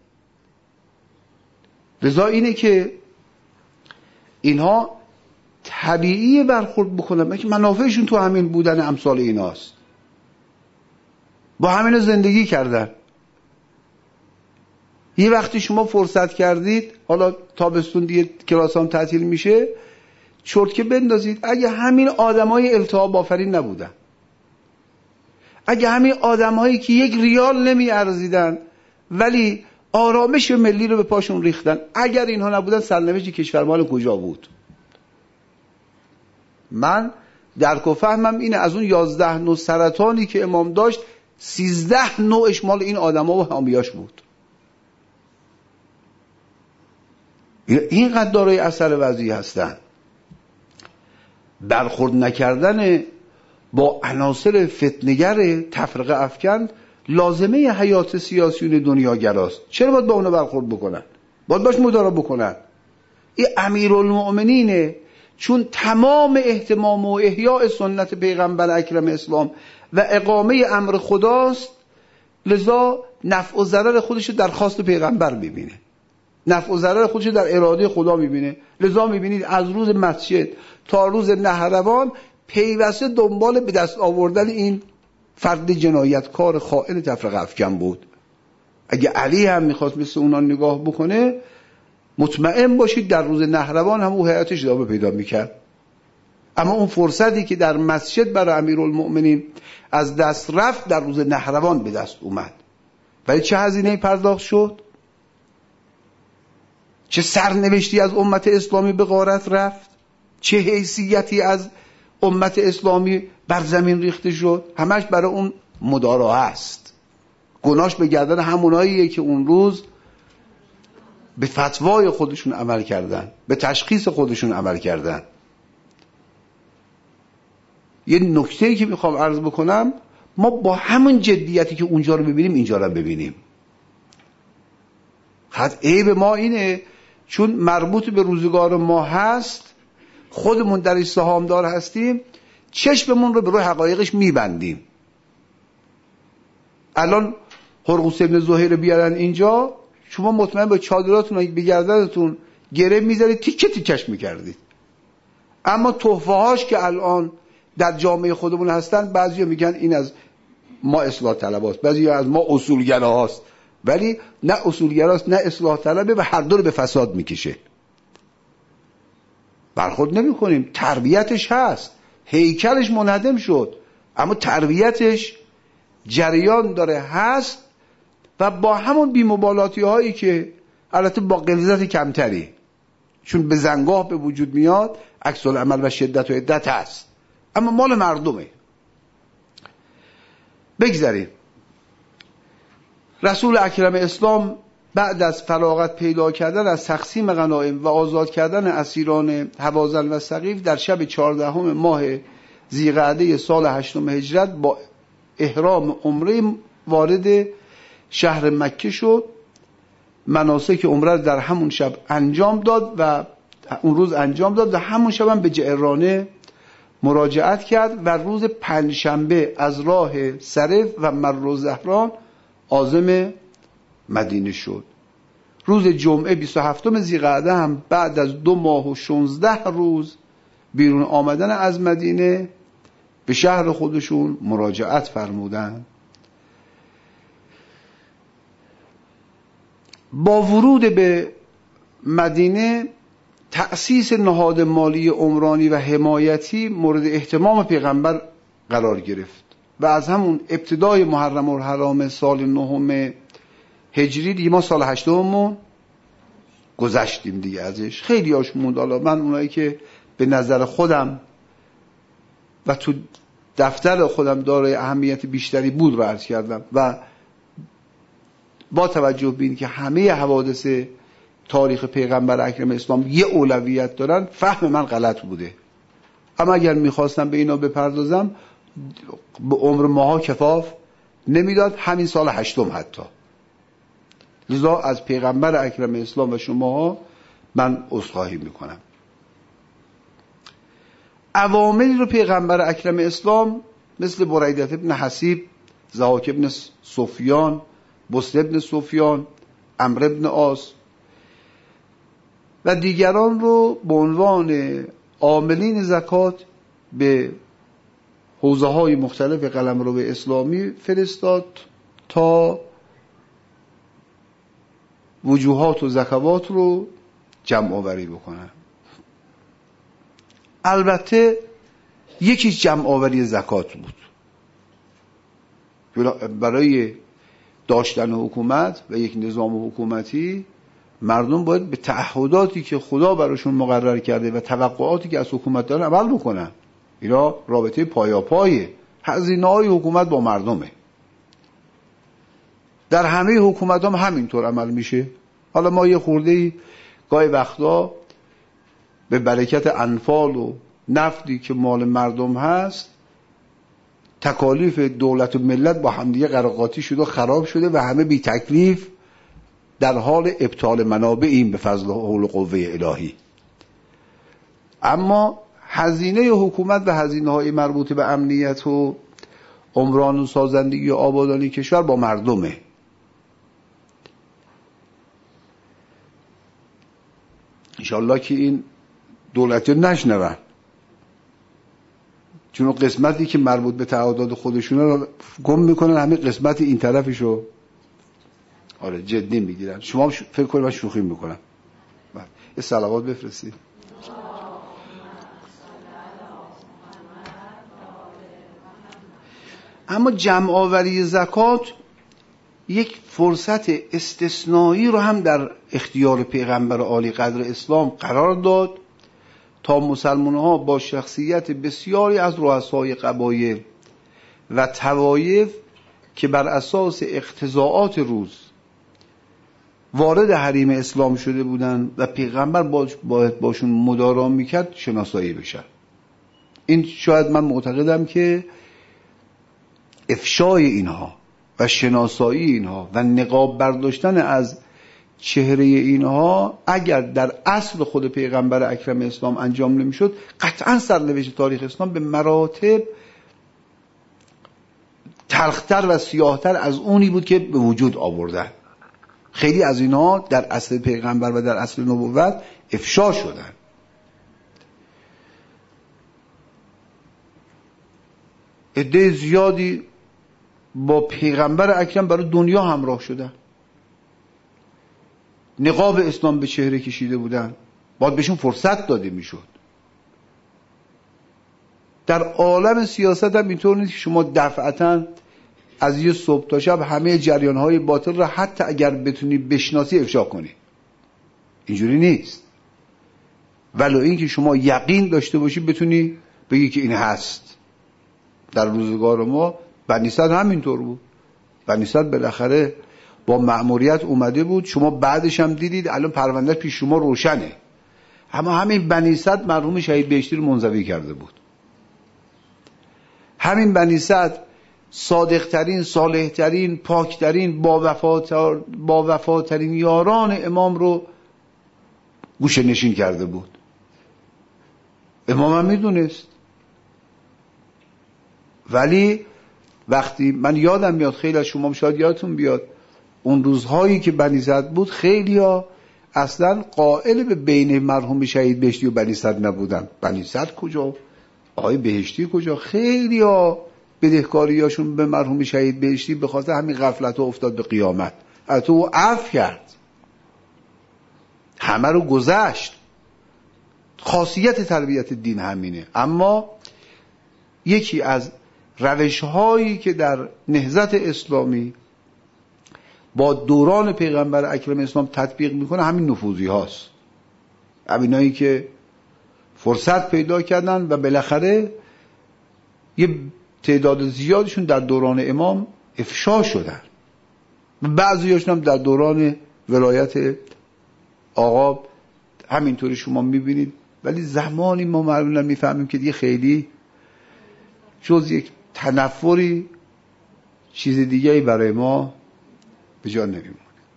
لذا اینه که اینها طبیعی برخورد بکنن، که منافعشون تو همین بودن امثال ایناست، با همین زندگی کردن. یه وقتی شما فرصت کردید، حالا تابستون دیگه کلاسام تعطیل میشه، چرتکه بندازید. اگه همین آدمای التهاب آفرین نبودن، اگه همین آدمایی که یک ریال نمی ارزیدن ولی آرامش ملی رو به پاشون ریختن، اگر اینها نبودن سرنوشت کشور مال کجا بود؟ من درک و فهمم اینه از اون یازده نوع سرطانی که امام داشت، سیزده نوعش مال این آدما و حامیاش بود. اینقدر دارای اثر وضعی هستن. برخورد نکردن با عناصر فتنه‌گر تفرقه افکن لازمه حیات سیاسیون دنیاگراست. چرا باید با اونا برخورد بکنن؟ باید باش مدارا بکنن. این امیرالمؤمنینه، چون تمام اهتمام و احیاء سنت پیغمبر اکرم اسلام و اقامه امر خداست، لذا نفع و ضرر خودشو در خواست پیغمبر میبینه، نفع و ضرر خودشو در اراده خدا میبینه. لذا میبینید از روز مسجد تا روز نهروان پیوسته دنبال به دست آوردن این فرد جنایتکار خائن تفرقه افکن بود. اگه علی هم میخواست مثل اونا نگاه بکنه، مطمئن باشید در روز نهروان هم او حیاتش ادامه پیدا میکرد. اما اون فرصتی که در مسجد برای امیرالمؤمنین از دست رفت، در روز نهروان به دست اومد. ولی چه هزینه‌ای پرداخت شد؟ چه سرنوشتی از امت اسلامی به غارت رفت؟ چه حیثیتی از امت اسلامی بر زمین ریخته شد؟ همش برای اون مدارا است. گناهش به گردن هموناییه که اون روز به فتوای خودشون عمل کردن، به تشخیص خودشون عمل کردن. یه نکته‌ای که میخوام عرض بکنم، ما با همون جدیتی که اونجا رو ببینیم اینجا رو ببینیم. حد عیب ما اینه چون مربوط به روزگار ما هست، خودمون در سهامدار هستیم، چشممون رو به روی حقایقش میبندیم. الان هرقوس ابن زهیر بیارن اینجا، شما مطمئن با چادراتون به گردنتون گره میذارید، تیکه تیکش میکردید. اما تحفه هاش که الان در جامعه خودمون هستن، بعضیا میگن این از ما اصلاح طلباست، بعضیا از ما اصولگراست. ولی نه اصولگراست نه اصلاح طلبه و هر دو رو به فساد میکشه. برخورد نمی کنیم. تربیتش هست، هیکلش منهدم شد، اما تربیتش جریان داره هست و با همون بی‌مبالاتی هایی که البته با غلظت کمتری، چون به زنگاه به وجود میاد، عکس العمل و شدت و عدت هست، اما مال مردمه. بگذاریم. رسول اکرم اسلام بعد از فراغت پیدا کردن از تقسیم غنایم و آزاد کردن اسیران هوازن و ثقیف در شب چهاردهم ماه ذیقعده سال هشتم هجرت با احرام عمره وارد شهر مکه شد. مناسک عمره در همون شب انجام داد و اون روز انجام داد و همون شب هم به جعرانه مراجعت کرد و روز پنجشنبه از راه صرف و مر و زهران عازم مدینه شد. روز جمعه بیست و هفتم ذیقعده هم بعد از دو ماه و شانزده روز بیرون آمدن از مدینه به شهر خودشون مراجعت فرمودند. با ورود به مدینه تأسیس نهاد مالی عمرانی و حمایتی مورد اهتمام پیغمبر قرار گرفت و از همون ابتدای محرم الحرام سال نهم هجری دیگه ما سال هشتممون گذشتیم دیگه ازش، خیلی هاش موند. حالا من اونایی که به نظر خودم و تو دفتر خودم دارای اهمیت بیشتری بود رو عرض کردم و با توجه به این که همه حوادث تاریخ پیغمبر اکرم اسلام یه اولویت دارن، فهم من غلط بوده. اما اگر میخواستم به اینا بپردازم به عمر ماها کفاف نمیداد، همین سال هشتم حتی. لذا از پیغمبر اکرم اسلام و شماها من عذرخواهی میکنم. عواملی رو پیغمبر اکرم اسلام مثل بریدت ابن حسیب، ضحاک ابن سفیان، بسط ابن سفیان، عمرو ابن عاص و دیگران رو به عنوان عاملین زکات به حوزه های مختلف قلمرو اسلامی فرستاد تا وجوهات و زکوات رو جمع آوری بکنن. البته یکیش جمع آوری زکات بود. برای داشتن حکومت و یک نظام حکومتی مردم باید به تعهداتی که خدا براشون مقرر کرده و توقعاتی که از حکومت دارن عمل بکنن. اینا رابطه پایاپای هزینه‌های حکومت با مردمه. در همه حکومت هم همینطور عمل میشه. حالا ما یه خورده‌ای گاهی وقتا به برکت انفال و نفتی که مال مردم هست تکالیف دولت و ملت با همدیگه قراقاتی شده و خراب شده و همه بی تکلیف در حال ابطال منابع این به فضل حول و قوه الهی. اما هزینه حکومت و هزینه های مربوط به امنیت و عمران و سازندگی و آبادانی کشور با مردمه. انشالله که این دولتی نشنون، چون قسمتی که مربوط به تعهدات خودشونه رو گم میکنن، همه قسمت این طرفشو آره جدی میگیرن. شما فکر کنید من شوخی میکنم. یه صلوات بفرستید. اما جمع آوری زکات یک فرصت استثنایی رو هم در اختیار پیغمبر عالی قدر اسلام قرار داد تا مسلمان‌ها با شخصیت بسیاری از رؤسای قبایل و طوایف که بر اساس اقتضاعات روز وارد حریم اسلام شده بودند و پیغمبر باید باشون مدارا میکرد شناسایی بشن. این شاید من معتقدم که افشای اینها و شناسایی اینها و نقاب برداشتن از چهره اینها اگر در اصل خود پیغمبر اکرم اسلام انجام نمیشد، قطعا سرنوشت تاریخ اسلام به مراتب تلختر و سیاهتر از اونی بود که به وجود آوردن. خیلی از اینها در اصل پیغمبر و در اصل نبوت افشا شدن. عده زیادی با پیغمبر اکرم برای دنیا همراه شدن، نقاب اسلام به چهره کشیده بودن، باید بهشون فرصت داده میشد. در عالم سیاست هم اینطور نیست که شما دفعتاً از یه صبح تا شب همه جریان‌های باطل را حتی اگر بتونی بشناسی افشا کنی. اینجوری نیست. ولو این که شما یقین داشته باشی بتونی بگی که این هست. در روزگار ما بنی صدر همینطور بود. بنی صدر بالاخره با مأموریت اومده بود، شما بعدش هم دیدید الان پرونده پیش شما روشنه. اما همین بنی صدر مرحوم شهید بهشتی رو منزوی کرده بود. همین بنی صدر صادقترین، صالحترین، پاکترین، با وفاتر با وفاترین یاران امام رو گوشه نشین کرده بود. امام هم میدونست. ولی وقتی من یادم میاد، خیلی از شما شاید یادتون بیاد، اون روزهایی که بنی صدر بود خیلی ها اصلا قائل به بین مرحوم شهید بهشتی و بنی صدر نبودن. بنی صدر کجا؟ آقای بهشتی کجا؟ خیلی ها بدهکاریاشون به مرحوم شهید بهشتی به خاطر همین غفلت ها افتاد به قیامت. البته او عفو کرد، همه رو گذشت. خاصیت تربیت دین همینه. اما یکی از روش هایی که در نهضت اسلامی با دوران پیغمبر اکرم اسلام تطبیق میکنه همین نفوذی هاست. همینایی که فرصت پیدا کردن و بالاخره یه تعداد زیادشون در دوران امام افشا شدن، بعضی هاشون هم در دوران ولایت آقا همینطوری شما میبینید. ولی زمانی ما معلوماً میفهمیم که دیگه خیلی جز یک تنفری چیز دیگه‌ای برای ما به جا نمیمونه.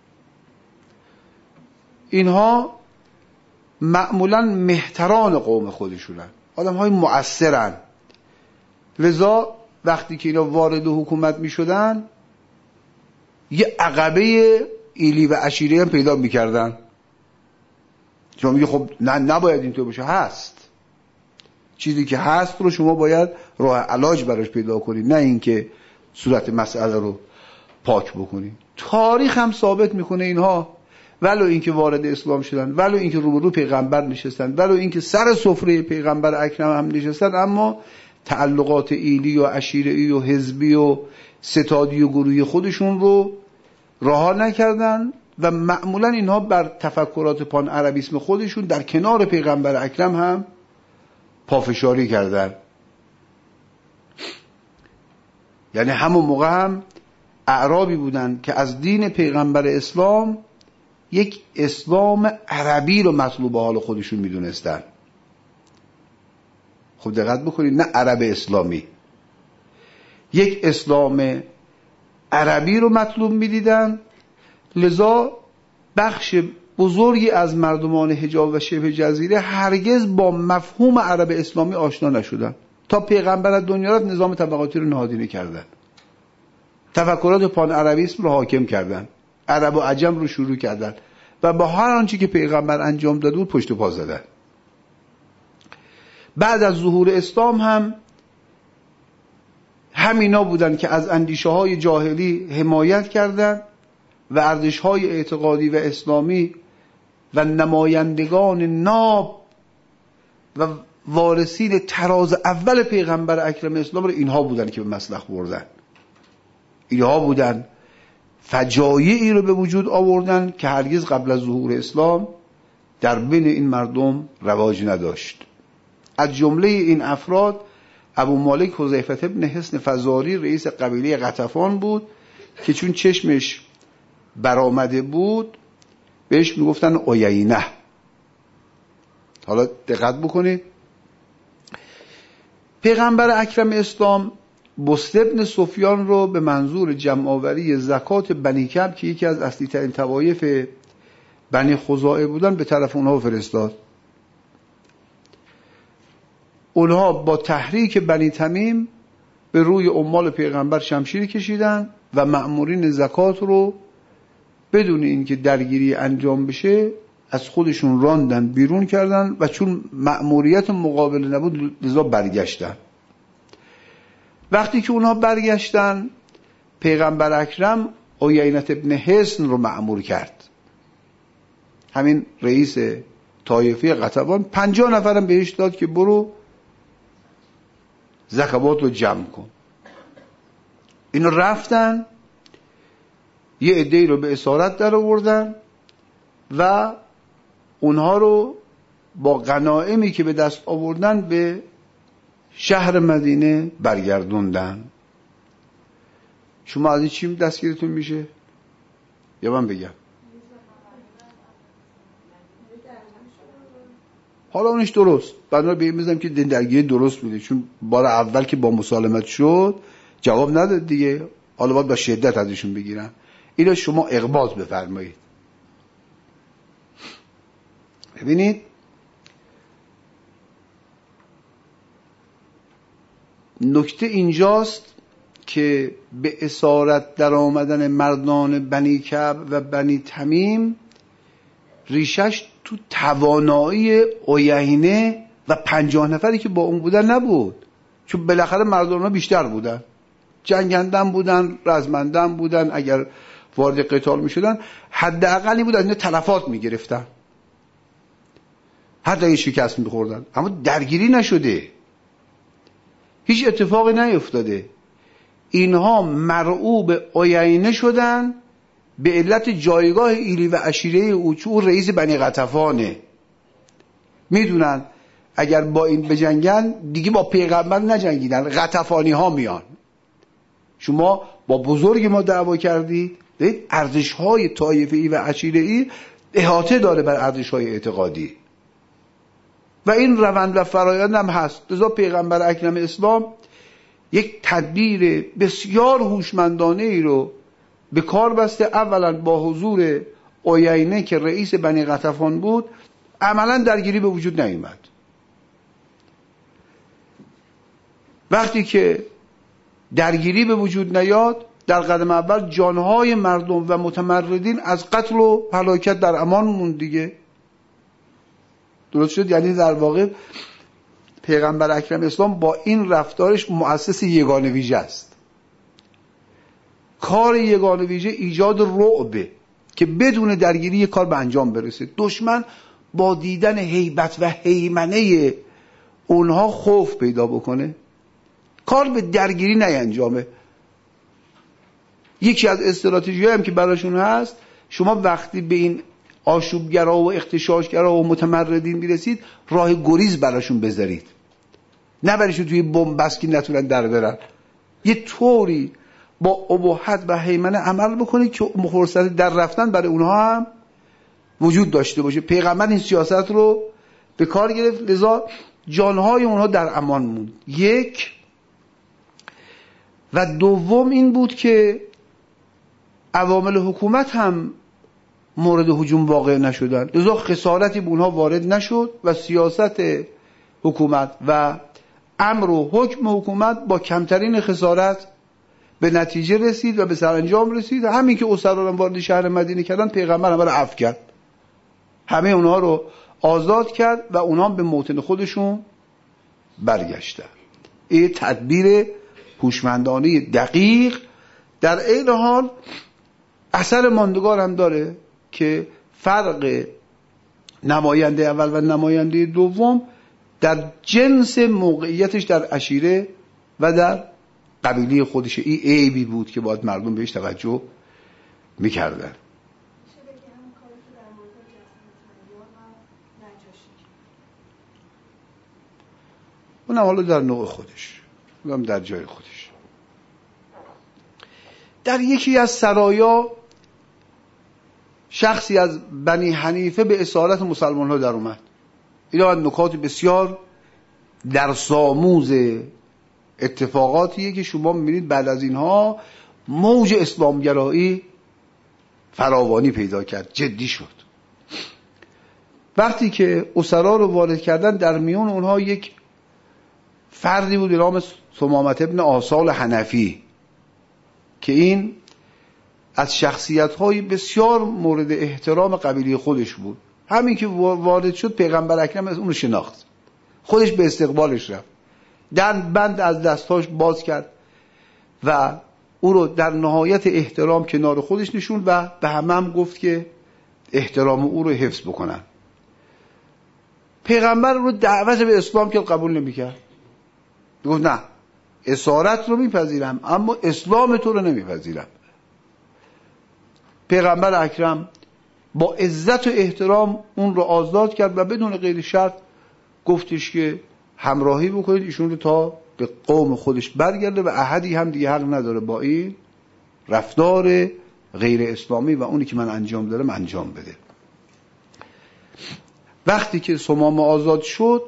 اینها معمولاً مهتران قوم خودشونن، آدم های مؤثرن. لذا وقتی که اینا وارد حکومت می شدن یه عقبه ایلی و عشیره هم پیدا می کردن. شما میگه خب نه نباید اینطور بشه. هست، چیزی که هست رو شما باید راه علاج براش پیدا کنید، نه اینکه صورت مسئله رو پاک بکنید. تاریخ هم ثابت میکنه اینها ولو اینکه وارد اسلام شدن، ولو اینکه روبرو پیغمبر نشستن، ولو اینکه سر سفره پیغمبر اکرم هم نشستن، اما تعلقات ایلی و عشیره‌ای و حزبی و ستادی و گروهی خودشون رو رها نکردن و معمولا اینها بر تفکرات پان عربیسم خودشون در کنار پیغمبر اکرم هم پافشاری کردن. یعنی همون موقع هم اعرابی بودن که از دین پیغمبر اسلام یک اسلام عربی رو مطلوب حال خودشون میدونستن. خب دقت بکنید، نه عرب اسلامی، یک اسلام عربی رو مطلوب میدیدن. لذا بخش بزرگی از مردمان حجاز و شبه جزیره هرگز با مفهوم عرب اسلامی آشنا نشدن تا پیغمبر از دنیا رفت. نظام طبقاتی رو نهادینه کردن، تفکرات پان عربیسم رو حاکم کردن، عرب و عجم رو شروع کردن و با هر آنچه که پیغمبر انجام داده بود پشت و پا زدن. بعد از ظهور اسلام هم همینا بودن که از اندیشه های جاهلی حمایت کردند و ارزش های اعتقادی و اسلامی و نمایندگان ناب و وارثین تراز اول پیغمبر اکرم اسلام رو اینها بودن که به مسلخ بردن. اینها بودن فجایعی رو به وجود آوردن که هرگز قبل از ظهور اسلام در بین این مردم رواج نداشت. از جمله این افراد ابو مالک حذیفه بن حصن فزاری رئیس قبیله غطفان بود که چون چشمش برآمده بود بهش میگفتن عیینه. حالا دقت بکنید، پیغمبر اکرم اسلام بسط بن سفیان رو به منظور جمع‌آوری زکات بنی کعب که یکی از اصلی ترین طوایف بنی خزاعه بودن به طرف اونها فرستاد. اونها با تحریک بنی تمیم به روی عمال پیغمبر شمشیر کشیدن و مأمورین زکات رو بدون اینکه درگیری انجام بشه از خودشون راندن، بیرون کردن و چون مأموریت مقابل نبود لذا برگشتن. وقتی که اونها برگشتن پیغمبر اکرم عیینة ابن حصن رو مأمور کرد، همین رئیس طایفه غطفان، پنجاه نفرم بهش داد که برو زکوات رو جمع کن. اینو رفتن یه عده‌ای رو به اسارت در آوردن و اونها رو با غنایمی که به دست آوردن به شهر مدینه برگردوندن. شما از این چی دستگیرتون میشه؟ یا من بگم؟ حالا اونش درست، بنا به این بزنم که دین درگیری درست بوده، چون بار اول که با مسالمت شد جواب نداد دیگه، حالا باید با شدت ازشون بگیرن. اینو شما اقباض بفرمایید. ببینید نکته اینجاست که به اسارت در آمدن مردان بنی کعب و بنی تمیم ریشش تو توانایی عیینه و پنجاه نفری که با اون بودن نبود، چون بالاخره مردان ها بیشتر بودن، جنگندن بودن، رزمندن بودن، اگر وارد قتال می شدن حداقلی بود از این تلفات می گرفتن، حتی این شکست می خوردن، اما درگیری نشده، هیچ اتفاقی نیفتاده. اینها مرعوب عیینه شدن به علت جایگاه ایلی و عشیره او، چون او رئیس بنی غطفانه. میدونن اگر با این بجنگن دیگه با پیغمبر نجنگیدن، غطفانی ها میان. شما با بزرگ ما دعوا کردید، ارزش های طایفه ای و عشیره ای احاطه داره بر ارزش های اعتقادی و این روند و فرایند هم هست. لذا پیغمبر اکرم اسلام یک تدبیر بسیار هوشمندانه ای رو به کار بسته. اولا با حضور عیینه که رئیس بنی غطفان بود عملا درگیری به وجود نیامد. وقتی که درگیری به وجود نیاد، در قدم اول جانهای مردم و متمردین از قتل و هلاکت در امان موند دیگه. درست شد؟ یعنی در واقع پیغمبر اکرم اسلام با این رفتارش مؤسس یگانه ویژه است. کار یگانه ویژه ایجاد رعب، که بدون درگیری یک کار به انجام برسه. دشمن با دیدن هیبت و هیمنه اونها خوف پیدا بکنه، کار به درگیری نینجامه. یکی از استراتژی هم که براشون هست، شما وقتی به این آشوبگرا و اغتشاشگرا و متمردین میرسید، راه گریز براشون بذارید، نبریشون توی بن‌بست که نتونن در برن. یه طوری با اباحت و هیمنه عمل بکنید که فرصت در رفتن برای اونها هم وجود داشته باشه. پیغمبر این سیاست رو به کار گرفت، لذا جانهای اونها در امان موند. یک و دوم این بود که عوامل حکومت هم مورد هجوم واقع نشدن، لذا خسارتی به اونها وارد نشد و سیاست حکومت و امر و حکم حکومت با کمترین خسارت به نتیجه رسید و به سرانجام رسید. همین که اسرا رو وارد شهر مدینه کردن، پیغمبر همه رو عفو کرد، همه اونها رو آزاد کرد و اونها به موطن خودشون برگشتن. این تدبیر هوشمندانه دقیق در این حال اثر ماندگار هم داره که فرق نماینده اول و نماینده دوم در جنس موقعیتش در عشیره و در قبیله خودشه. این عیبی بود که باید مردم بهش توجه میکردن. اونم حالا در نوع خودش، اونم در جای خودش. در یکی از سرایا شخصی از بنی حنیفه به اسارت مسلمان ها در اومد. اینا نکات بسیار درس‌آموز اتفاقاتیه که شما میبینید بعد از اینها موج اسلامگرایی فراوانی پیدا کرد، جدی شد. وقتی که اسرا رو وارد کردن، در میان اونها یک فردی بود به نام ثمامة ابن آصال حنفی که این از شخصیت‌های بسیار مورد احترام قبیله خودش بود. همین که وارد شد، پیغمبر اکرم از اون رو شناخت، خودش به استقبالش رفت، دند بند از دستاش باز کرد و او رو در نهایت احترام کنار خودش نشوند و به همه هم گفت که احترام او رو حفظ بکنن. پیغمبر رو دعوت به اسلام که قبول نمی‌کرد، گفت نه، اسارت رو میپذیرم اما اسلام تو رو نمیپذیرم. پیغمبر اکرم با عزت و احترام اون رو آزاد کرد و بدون غیر شرط گفتش که همراهی بکنید ایشون رو تا به قوم خودش برگرده و احدی هم دیگه حق نداره با این رفتار غیر اسلامی و اونی که من انجام دارم انجام بده. وقتی که ثمامه آزاد شد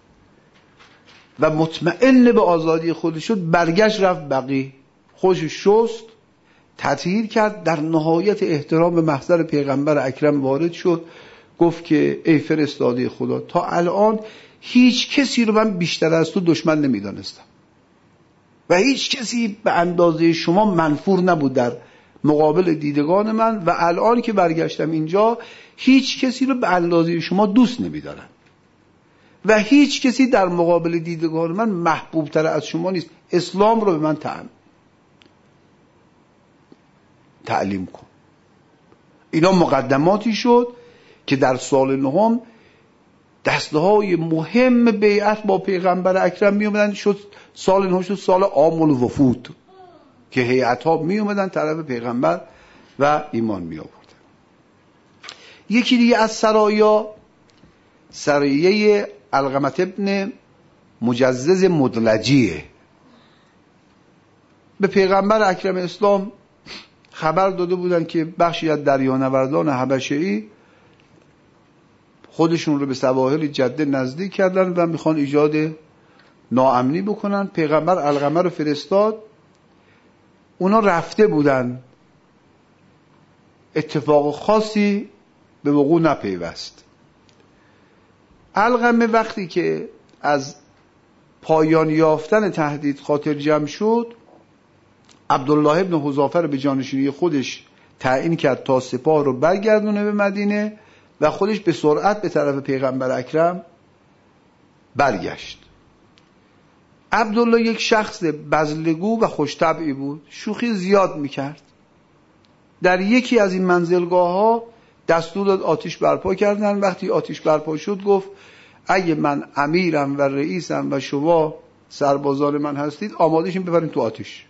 و مطمئن به آزادی خودش شد، برگشت رفت بقی، خودش شست، تطهیر کرد، در نهایت احترام به محضر پیغمبر اکرم وارد شد، گفت که ای فرستاده خدا، تا الان هیچ کسی رو من بیشتر از تو دشمن نمیدانستم و هیچ کسی به اندازه شما منفور نبود در مقابل دیدگان من و الان که برگشتم اینجا، هیچ کسی رو به اندازه شما دوست نمیدارم و هیچ کسی در مقابل دیدگان من محبوب تر از شما نیست. اسلام رو به من تعلیم تعلیم کن. اینا مقدماتی شد که در سال نهم دسته های مهم بیعت با پیغمبر اکرم می اومدن. شد سال نهم شد سال عام الوفود که هیئت ها می اومدن طرف پیغمبر و ایمان می آوردن. یکی دیگه از سرایا، سرایه علقمة ابن مجزز مدلجیه. به پیغمبر اکرم اسلام خبر داده بودن که بخشی از دریانوردان حبشه‌ای خودشون رو به سواحل جده نزدیک کردن و میخوان ایجاد ناامنی بکنن. پیغمبر علقمه رو فرستاد، اونا رفته بودن، اتفاق خاصی به وقوع نپیوست. علقمه وقتی که از پایان یافتن تهدید خاطر جمع شد، عبدالله ابن حذافه رو به جانشینی خودش تعیین کرد تا سپاه رو برگردونه به مدینه و خودش به سرعت به طرف پیغمبر اکرم برگشت. عبدالله یک شخص بزلگو و خوش‌طبعی بود، شوخی زیاد میکرد، در یکی از این منزلگاه ها دستور داد آتش برپا کردن. وقتی آتش برپا شد گفت اگه من امیرم و رئیسم و شما سربازان من هستید آماده شین ببرین تو آتش.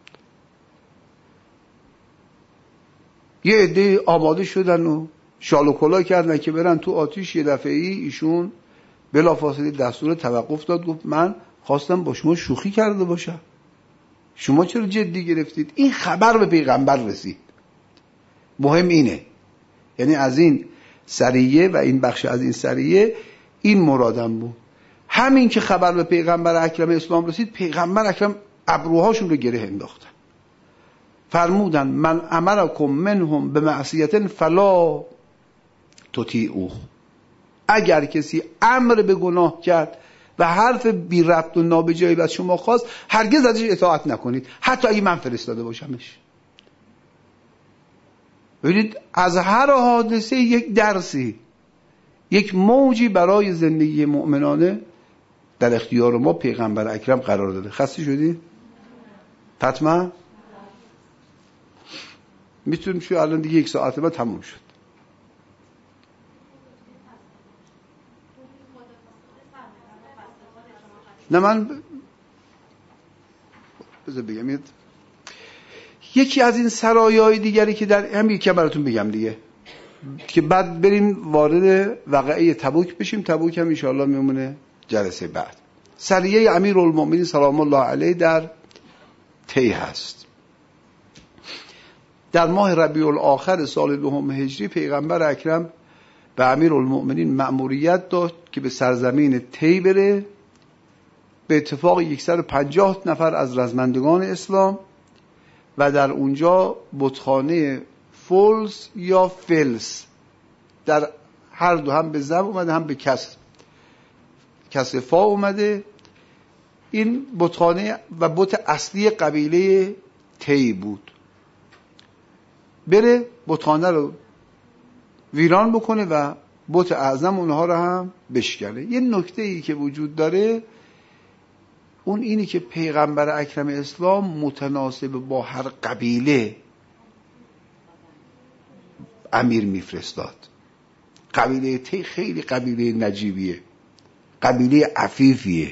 یه عده آماده شدن و شال و کلاه کردن که برن تو آتش. یه دفعه ای ایشون بلافاصله دستور توقف داد، گفت من خواستم با شما شوخی کرده باشم، شما چرا جدی گرفتید؟ این خبر به پیغمبر رسید. مهم اینه، یعنی از این سریه و این بخش از این سریه این مرادم بود. همین که خبر به پیغمبر اکرم اسلام رسید، پیغمبر اکرم ابروهاشون رو گره انداختن، فرمودن من امرکم منهم به معصیت فلا تطیعوه. اگر کسی امر به گناه کرد و حرف بی ربط و نابجایی از شما خواست، هرگز ازش اطاعت نکنید، حتی اگه من فرستاده باشمش. ببینید از هر حادثه یک درسی، یک موجی برای زندگی مؤمنانه در اختیار ما پیغمبر اکرم قرار داده. خسته شدی؟ فاطمه میتونیم شو الان دیگه یک ساعت بعد تموم شد. نه من بذار بگم یکی از این سرایای دیگری که در هم یکی براتون بگم دیگه که بعد بریم وارد واقعه تبوک بشیم. تبوک هم انشاءالله میمونه جلسه بعد. سریه امیرالمومنین سلام الله علیه در طی هست. در ماه ربیع الاخر سال دوم هجری پیغمبر اکرم به امیرالمومنین مأموریت داد که به سرزمین طی بره. به اتفاق صد و پنجاه نفر از رزمندگان اسلام و در اونجا بتخانه فولس یا فلس، در هر دو هم به ضم اومده هم به کسر کسر فا اومده، این بتخانه و بت اصلی قبیله طی بود. بره بتخانه رو ویران بکنه و بت اعظم اونها رو هم بشکنه. یه نکته ای که وجود داره اون اینی که پیغمبر اکرم اسلام متناسب با هر قبیله امیر میفرستاد. قبیله طی خیلی قبیله نجیبیه، قبیله عفیفیه،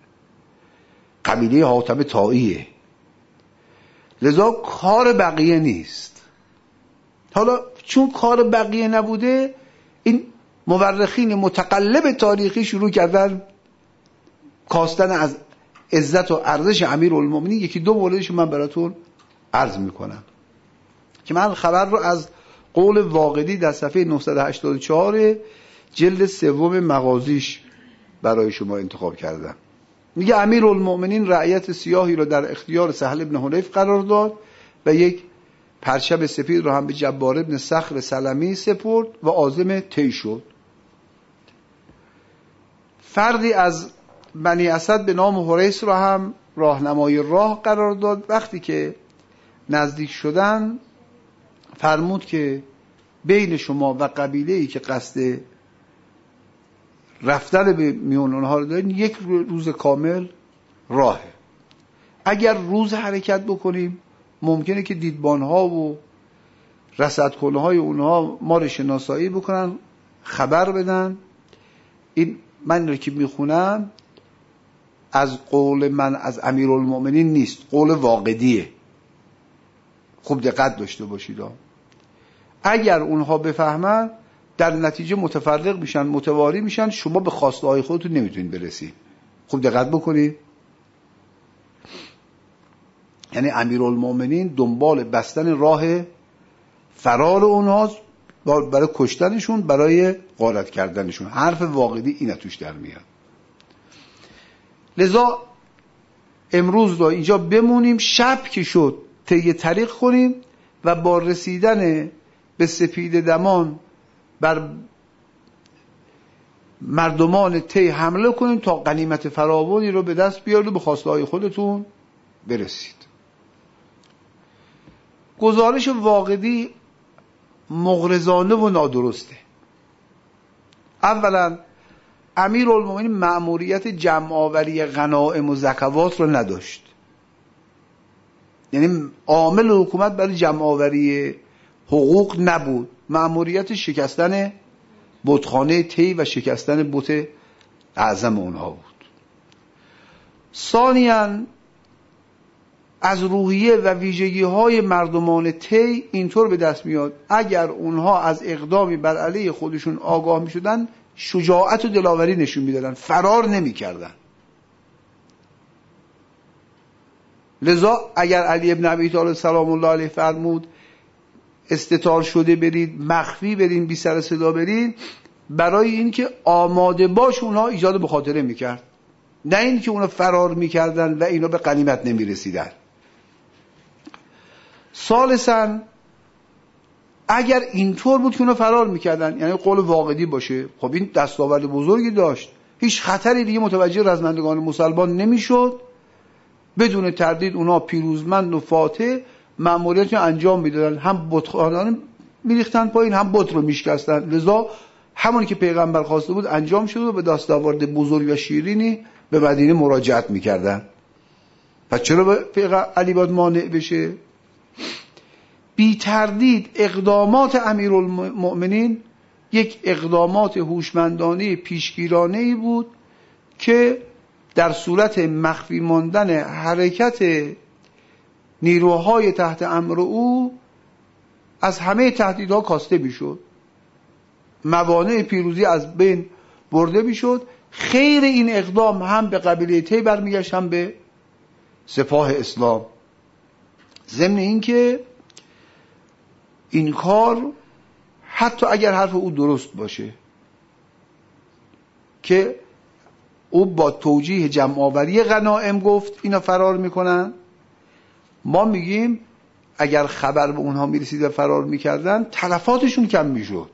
قبیله حاتم طائیه، لذا کار بقیه نیست. حالا چون کار بقیه نبوده، این مورخین متقلب تاریخی شروع کردن کاستن از عزت و ارزش امیرالمومنین. یکی دو موردش من براتون عرض میکنم که من خبر رو از قول واقدی در صفحه نهصد و هشتاد و چهار جلد سوم مغازیش برای شما انتخاب کردم. میگه امیرالمومنین رعیت سیاهی رو در اختیار سهل بن حنیف قرار داد و یک پرچم سفید رو هم به جبار بن صخر سلمی سپرد و عازم طی شد. فردی از بنی اسد به نام حریث رو هم راهنمای راه قرار داد. وقتی که نزدیک شدن فرمود که بین شما و قبیله‌ای که قصد رفتن به میون اونها رو دارین یک روز کامل راهه. اگر روز حرکت بکنیم ممکنه که دیدبانها و رصدکنهای اونها ما رو شناسایی بکنن، خبر بدن. این من رو که میخونم از قول من از امیرالمومنین نیست، قول واقدیه. خوب دقت داشته باشید. اگر اونها بفهمن در نتیجه متفرق میشن، متواری میشن، شما به خواسته های خودتون نمیتونید برسید. خوب دقت بکنید. یعنی امیرالمومنین دنبال بستن راه فرار اونهاست برای کشتنشون، برای غارت کردنشون. حرف واقعی اینا توش در میاد. لذا امروز رو اینجا بمونیم، شب که شد طی طریق کنیم و با رسیدن به سپید دمان بر مردمان طی حمله کنیم تا غنیمت فراوانی رو به دست بیارید و به خواسته های خودتون برسید. گزارش واقعی مغرضانه و نادرسته. اولا امیرالمومنین مأموریت جمع آوری غنایم و زکوات رو نداشت. یعنی عامل حکومت برای جمع آوری حقوق نبود، مأموریت شکستن بتخانه طی و شکستن بت اعظم اونها بود. ثانیاً از روحیه و ویژگی های مردمان طی اینطور به دست میاد اگر اونها از اقدامی بر علیه خودشون آگاه می شدن شجاعت و دلاوری نشون میدادن، فرار نمی کردن. لذا اگر علی ابن ابی طالب سلام الله علیه فرمود استتار شده برید، مخفی برید، بی سر صدا برید، برای اینکه آماده باش اونها ایجاد مخاطره میکرد، نه اینکه اونها فرار میکردن و اینا به غنیمت نمیرسیدن. ثالثاً اگر اینطور بود که اونها فرار میکردن، یعنی قول واقعی باشه، خب این دستاورد بزرگی داشت، هیچ خطری دیگه متوجه رزمندگان مسلمان نمیشد، بدون تردید اونها پیروزمند و فاتح مأموریت رو انجام میدادن، هم بتخانه میریختن پایین، هم بت رو میشکستن. لذا همون که پیغمبر خواسته بود انجام شد و به دستاورد بزرگ و شیرینی به مدینه مراجعت میکردن. پس چرا به پیغمبر علی باید مانع بشه؟ بی تردید اقدامات امیرالمؤمنین یک اقدامات هوشمندانه پیشگیرانه‌ای بود که در صورت مخفی ماندن حرکت نیروهای تحت امر او از همه تهدیدها کاسته میشد، موانع پیروزی از بین برده میشد. خیر این اقدام هم به قبیله طی برمیگشت، هم به سپاه اسلام. ضمن این که این کار حتی اگر حرف او درست باشه که او با توجیه جمع‌آوری غنایم گفت اینا فرار میکنن، ما میگیم اگر خبر به اونها میرسید و فرار میکردن تلفاتشون کم میشد.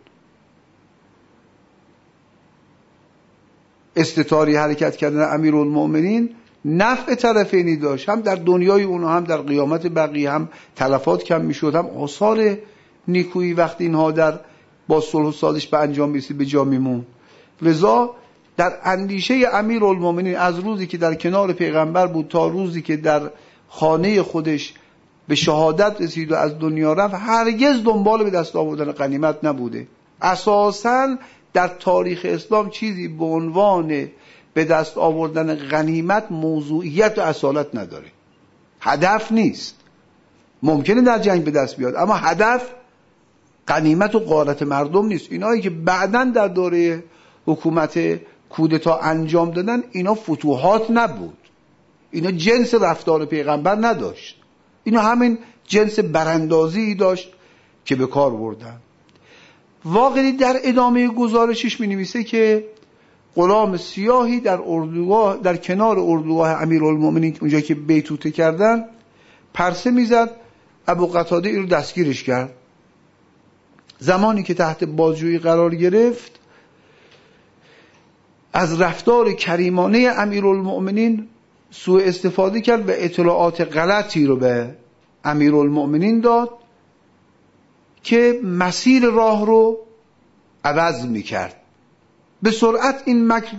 استتاری حرکت کردن امیرالمؤمنین نفع طرفینی داشت، هم در دنیای اونها هم در قیامت بقیه، هم تلفات کم میشد، هم آثار نیکویی وقتی اینها در با صلح و سازش به انجام میرسید به جا میمون. لذا در اندیشه امیرالمؤمنین از روزی که در کنار پیغمبر بود تا روزی که در خانه خودش به شهادت رسید و از دنیا رفت هرگز دنبال به دست آوردن غنیمت نبوده. اساساً در تاریخ اسلام چیزی به عنوان به دست آوردن غنیمت موضوعیت و اصالت نداره، هدف نیست. ممکنه در جنگ به دست بیاد اما هدف غنیمت و غارت مردم نیست. اینایی که بعداً در دوره حکومت کودتا انجام دادن اینا فتوحات نبود، اینا جنس رفتار پیغمبر نداشت، اینا همین جنس براندازی داشت که به کار بردن. واقعی در ادامه گزارشش می نویسه که غلام سیاهی در اردوگاه در کنار اردوگاه امیرالمؤمنین اونجا که بیتوته کردن پرسه میزد، ابو قتاده این رو دستگیرش کرد. زمانی که تحت بازجویی قرار گرفت از رفتار کریمانه امیرالمؤمنین سوء استفاده کرد و اطلاعات غلطی رو به امیرالمؤمنین داد که مسیر راه رو عوض میکرد. به سرعت این مکر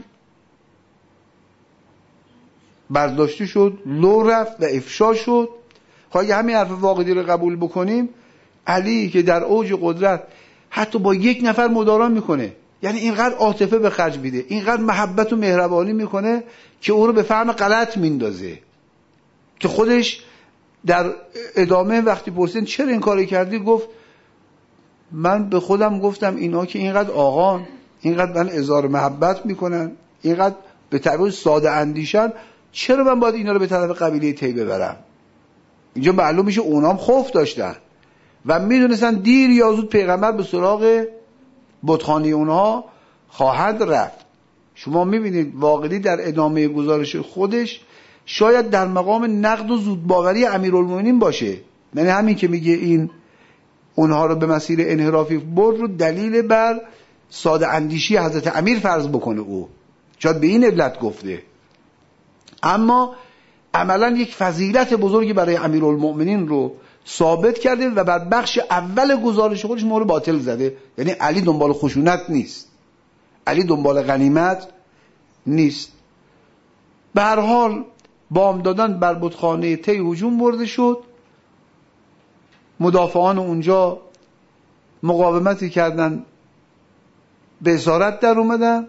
برداشته شد، لو رفت و افشا شد. خب اگه همین حرف واقعی رو قبول بکنیم، علی که در اوج قدرت حتی با یک نفر مدارا میکنه، یعنی اینقدر عاطفه به خرج میده، اینقدر محبت و مهربانی میکنه که او رو به فهم غلط میندازه، که خودش در ادامه وقتی پرسیدن چرا این کارو کردی گفت من به خودم گفتم اینا که اینقدر آقان، اینقدر من اظهار محبت میکنن، اینقدر به تعبیر ساده اندیشن، چرا من باید اینا رو به طرف قبیله طی ببرم؟ اینجا معلوم میشه اونام خوف داشتن و میدونستن دیر یا زود پیغمبر به سراغ بتخانه اونها خواهد رفت. شما میبینید واقعی در ادامه گزارش خودش شاید در مقام نقد و زودباوری امیرالمؤمنین باشه، یعنی همین که میگه این اونها رو به مسیر انحرافی برد رو دلیل بر ساده اندیشی حضرت امیر فرض بکنه، او شاید به این علت گفته، اما عملا یک فضیلت بزرگی برای امیرالمؤمنین رو ثابت کرده و بر بخش اول گزارش خودش مورد باطل زده. یعنی علی دنبال خشونت نیست، علی دنبال غنیمت نیست. به هر حال بام دادن بر بتخانه طی هجوم برده شد، مدافعان اونجا مقاومتی کردن، به اسارت در اومدن،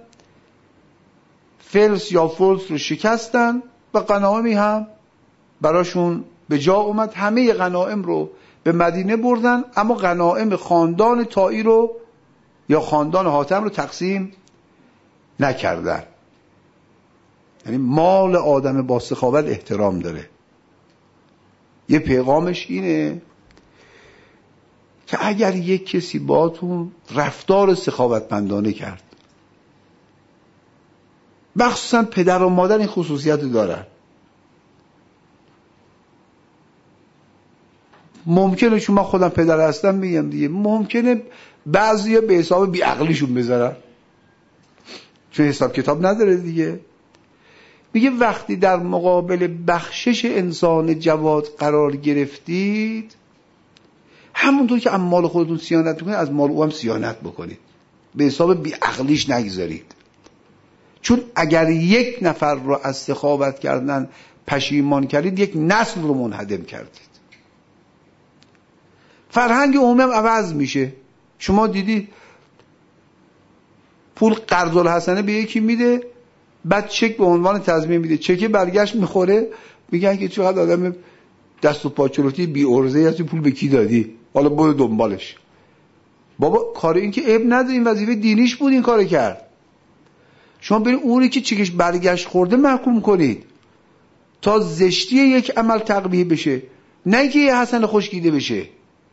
فلس یا فلس رو شکستن و غنایمی هم براشون به جا اومد. همه غنایم رو به مدینه بردن، اما غنایم خاندان طائی رو یا خاندان حاتم رو تقسیم نکردن. یعنی مال آدم با سخاوت احترام داره. یه پیغامش اینه که اگر یک کسی باهاتون رفتار سخاوتمندانه کرد، مخصوصا پدر و مادر این خصوصیت دارن، ممکنه، چون من خودم پدر هستم میگم دیگه، ممکنه بعضیا به حساب بیعقلیشون بذارن چون حساب کتاب نداره دیگه. میگه وقتی در مقابل بخشش انسان جواد قرار گرفتید، همونطور که از مال خودتون صیانت میکنید از مال او هم صیانت بکنید، به حساب بیعقلیش نگذارید. چون اگر یک نفر رو از سخاوت کردن پشیمان کردید، یک نسل رو منهدم کردید. فرهنگ عمومی هم عوض میشه. شما دیدید پول قرض الحسنه به یکی میده، بعد چک به عنوان تضمین میده، چک برگشت میخوره، میگن که چقدر آدم دست و پاچولتی بی ارزه هستی، پول به کی دادی، حالا برو دنبالش. بابا کار این که عیب نداره، این وظیفه دینیش بود این کارو کرد. شما برید اونی که چکش برگشت خورده محکوم کنید تا زشتی یک عمل تقبیح بشه، نه که یه حسن خوشگیده بشه.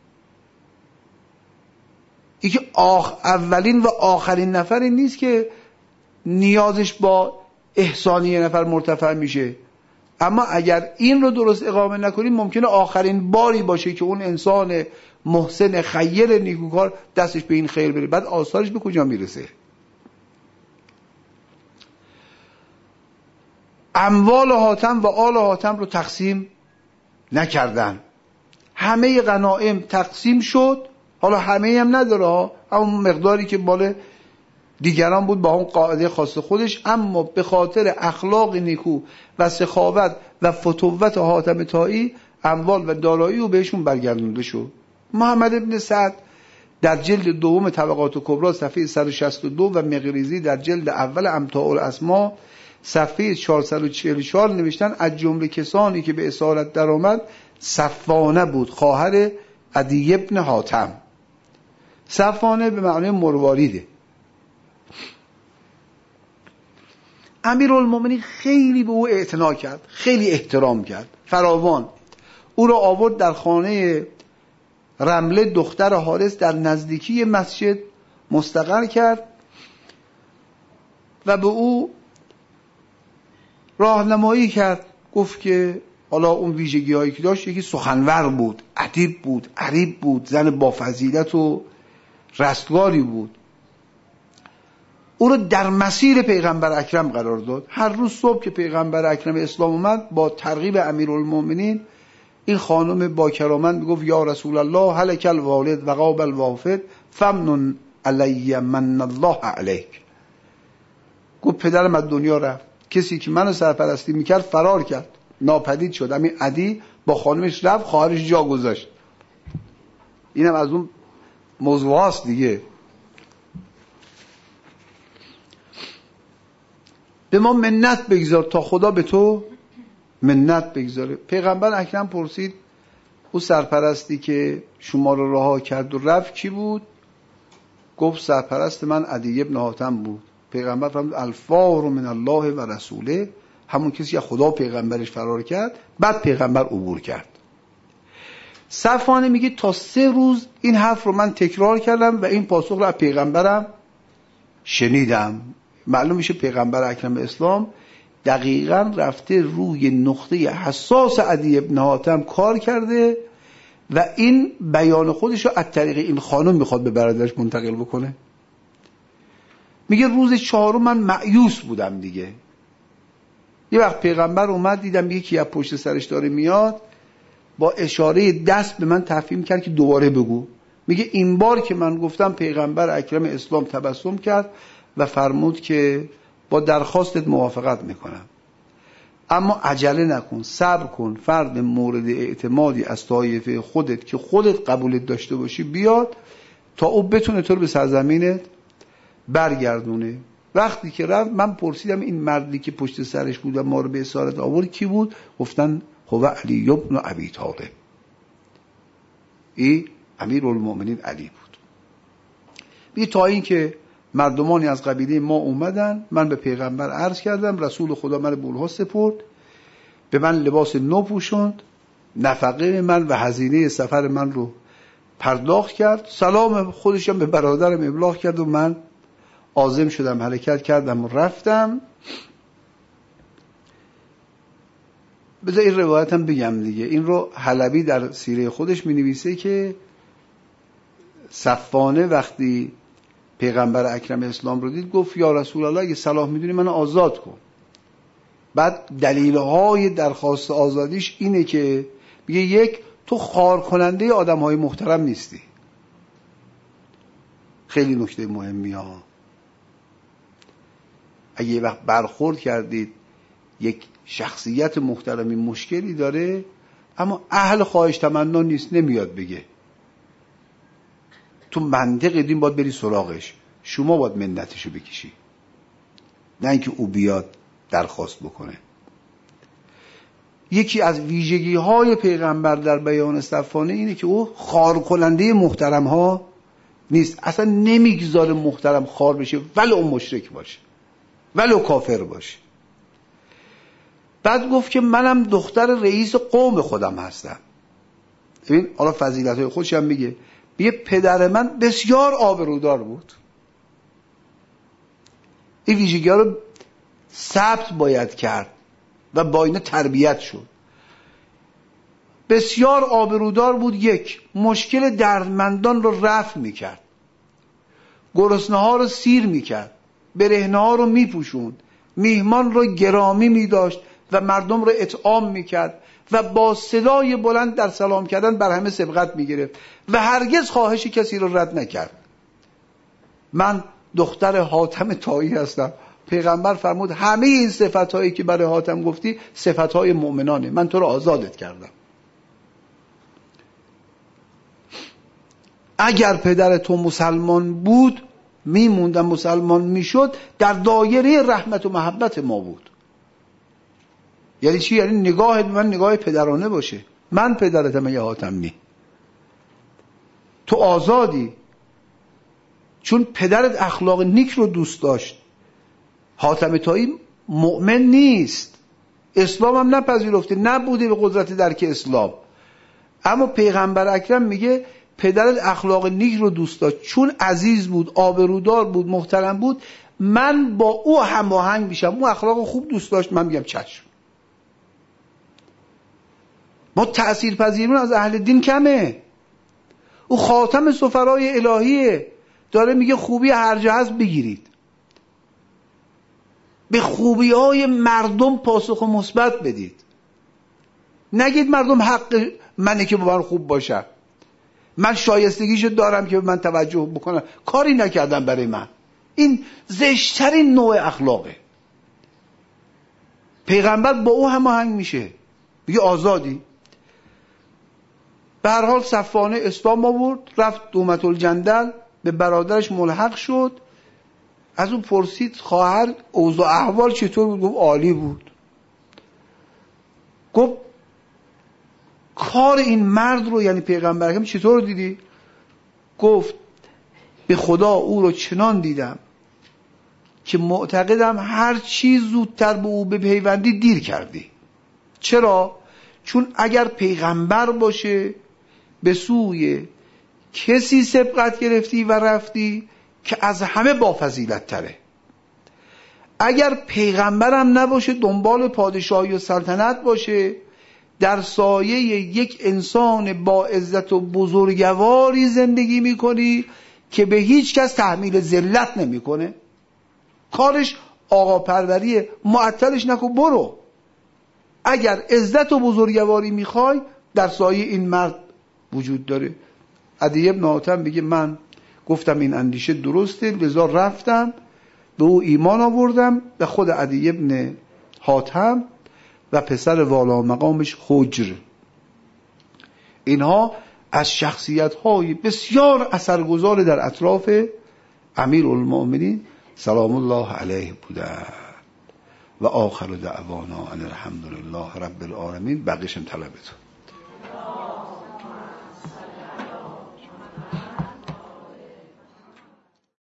این که آخ اولین و آخرین نفری نیست که نیازش با احسانی یه نفر مرتفع میشه، اما اگر این رو درست اقامه نکنید ممکنه آخرین باری باشه که اون انسان محسن خیر نیکوکار دستش به این خیر بره، بعد آثارش به کجا میرسه؟ اموال حاتم و آل حاتم رو تقسیم نکردن. همه غنایم تقسیم شد، حالا همه هم نداره، اما مقداری که مال دیگران بود با اون قاعده خاص خودش، اما به خاطر اخلاق نیکو و سخاوت و فتوت حاتم طائی اموال و دارایی رو بهشون برگردونده شد. محمد ابن سعد در جلد دوم طبقات کبری صفحه صد و شصت و دو و مقریزی در جلد اول امتاع الاسما صفحه چهارصد و چهل و چهار نوشتن از جمله کسانی که به اسارت در آمد صفوانه بود، خواهر عدی ابن حاتم. صفوانه به معنی مرواریده. امیرالمومنین خیلی به او اعتنا کرد، خیلی احترام کرد، فراوان. او را آورد در خانه رمله دختر حارث در نزدیکی مسجد مستقر کرد و به او راهنمایی کرد. گفت که حالا اون ویژگی هایی که داشت، یکی سخنور بود، ادیب بود، عریب بود، زن با فضیلت و رستگاری بود. او رو در مسیر پیغمبر اکرم قرار داد. هر روز صبح که پیغمبر اکرم اسلام اومد، با ترغیب امیرالمومنین این خانم با کرامت میگفت یا رسول الله هلک الوالد و غاب الوافد فمنن علی من الله علیک. گفت پدرم از دنیا رفت، کسی که منو سرپرستی میکرد فرار کرد، ناپدید شد. همین عدی با خانمش رفت، خواهرش جا گذاشت. اینم از اون موضوعاست دیگه. به ما منت بگذار تا خدا به تو منت بگذاره. پیغمبر اکرم پرسید او سرپرستی که شما رو رها کرد و رفت کی بود؟ گفت سرپرست من عدی ابن حاتم بود. پیغمبر فرمود الفار من الله و رسوله، همون کسی که خدا پیغمبرش فرار کرد، بعد پیغمبر عبور کرد. صفوانه میگه تا سه روز این حرف رو من تکرار کردم و این پاسخ رو از پیغمبرم شنیدم. معلوم میشه پیغمبر اکرم اسلام دقیقاً رفته روی نقطه حساس عدی ابن حاتم کار کرده و این بیان خودش رو از طریق این خانم میخواد به برادرش منتقل بکنه. میگه روز چهارم من مایوس بودم دیگه. یه وقت پیغمبر اومد، دیدم یکی از پشت سرش داره میاد، با اشاره دست به من تفهیم کرد که دوباره بگو. میگه این بار که من گفتم پیغمبر اکرم اسلام تبسم کرد و فرمود که با درخواستت موافقت میکنم، اما عجله نکن، صبر کن، فرد مورد اعتمادی از طایفه خودت که خودت قبولت داشته باشی بیاد، تا او بتونه تو رو به سرزمینت برگردونه. وقتی که رفت من پرسیدم این مردی که پشت سرش بود و ما رو به اسارت آورد کی بود؟ گفتن هو علی ابن ابی طالب، این امیرالمؤمنین علی بود. بی تا این که مردمانی از قبیله ما اومدن، من به پیغمبر عرض کردم، رسول خدا من بولها سپرد، به من لباس نو پوشوند، نفقه من و هزینه سفر من رو پرداخت کرد، سلام خودشم به برادرم ابلاغ کرد و من عازم شدم، حرکت کردم و رفتم. بذار این روایتم بگم دیگه. این رو حلبی در سیره خودش می نویسه که صفوانه وقتی پیغمبر اکرم اسلام رو دید گفت یا رسول الله اگه صلاح میدونی منو آزاد کن. بعد دلیل‌های درخواست آزادیش اینه که میگه یک، تو خار کننده آدم‌های محترم نیستی. خیلی نکته مهمی ها. اگه یه وقت برخورد کردید یک شخصیت محترمی مشکلی داره اما اهل خواهش تمنا نیست، نمیاد بگه، تو منطق دین باید بری سراغش، شما باید منتشو بکشی، نه اینکه او بیاد درخواست بکنه. یکی از ویژگی های پیغمبر در بیان صفوانه اینه که او خار کننده محترم ها نیست، اصلا نمیگذاره محترم خار بشه ولو مشرک باشه ولو کافر باشه. بعد گفت که منم دختر رئیس قوم خودم هستم. ببین حالا فضیلت های خودش هم میگه، میگه پدر من بسیار آبرودار بود. این ویژگی ها رو ثبت باید کرد و با اینا تربیت شد. بسیار آبرودار بود، یک، مشکل دردمندان رو رفع میکرد، گرسنه ها رو سیر میکرد، برهنه ها رو میپوشوند، میهمان رو گرامی میداشت و مردم رو اطعام میکرد و با صدای بلند در سلام کردن بر همه سبقت میگرفت و هرگز خواهش کسی رو رد نکرد. من دختر حاتم طایی هستم. پیغمبر فرمود همه این صفتهایی که برای حاتم گفتی صفتهای مؤمنانه، من تو رو آزادت کردم. اگر پدر تو مسلمان بود میموندم، مسلمان میشد، در دایره رحمت و محبت ما بود. یعنی چی؟ یعنی نگاه من نگاه پدرانه باشه. من پدرتم یا حاتمی، تو آزادی، چون پدرت اخلاق نیک رو دوست داشت. حاتم طایی مؤمن نیست، اسلام هم نپذیرفته، نبوده به قدرت درک اسلام، اما پیغمبر اکرم میگه پدرت اخلاق نیک رو دوست داشت، چون عزیز بود، آبرودار بود، محترم بود، من با او هماهنگ میشم. او اخلاق خوب دوست داشت، من میگم چشم. ما تأثیر پذیرون از اهل دین کمه. او خاتم سفرای الهیه، داره میگه خوبی هر جا هست بگیرید، به خوبی های مردم پاسخ مثبت بدید، نگید مردم حق منه که با من خوب باشن، من شایستگیشو دارم که به من توجه بکنن، کاری نکردم برای من. این زشترین نوع اخلاقه. پیغمبر با او هماهنگ میشه، میگه آزادی. به هر حال صفوانه اسلام آورد، رفت دومت الجندل، به برادرش ملحق شد. از اون پرسید خواهر اوضاع احوال چطور بود؟ گفت عالی بود. گفت کار این مرد رو، یعنی پیغمبر اکرم، چطور دیدی؟ گفت به خدا او رو چنان دیدم که معتقدم هر چیز زودتر به او بپیوندی دیر کردی. چرا؟ چون اگر پیغمبر باشه به سوی کسی سبقت گرفتی و رفتی که از همه با فضیلت تره. اگر پیغمبرم نباشه دنبال پادشاهی و سلطنت باشه، در سایه یک انسان با عزت و بزرگواری زندگی میکنی که به هیچ کس تحمیل ذلت نمیکنه. کارش آقا پروریه، معطلش نکن، برو. اگر عزت و بزرگواری میخوای در سایه این مرد وجود داره. عدی بن حاتم میگه من گفتم این اندیشه درسته، لذا رفتم به او ایمان آوردم و خود عدی بن حاتم و پسر والا مقامش حجر، اینها از شخصیت‌های بسیار اثرگذار در اطراف امیرالمؤمنین سلام الله علیه بودند. و آخر دعوانا ان الحمدلله رب العالمین. بقیشم طلبتون.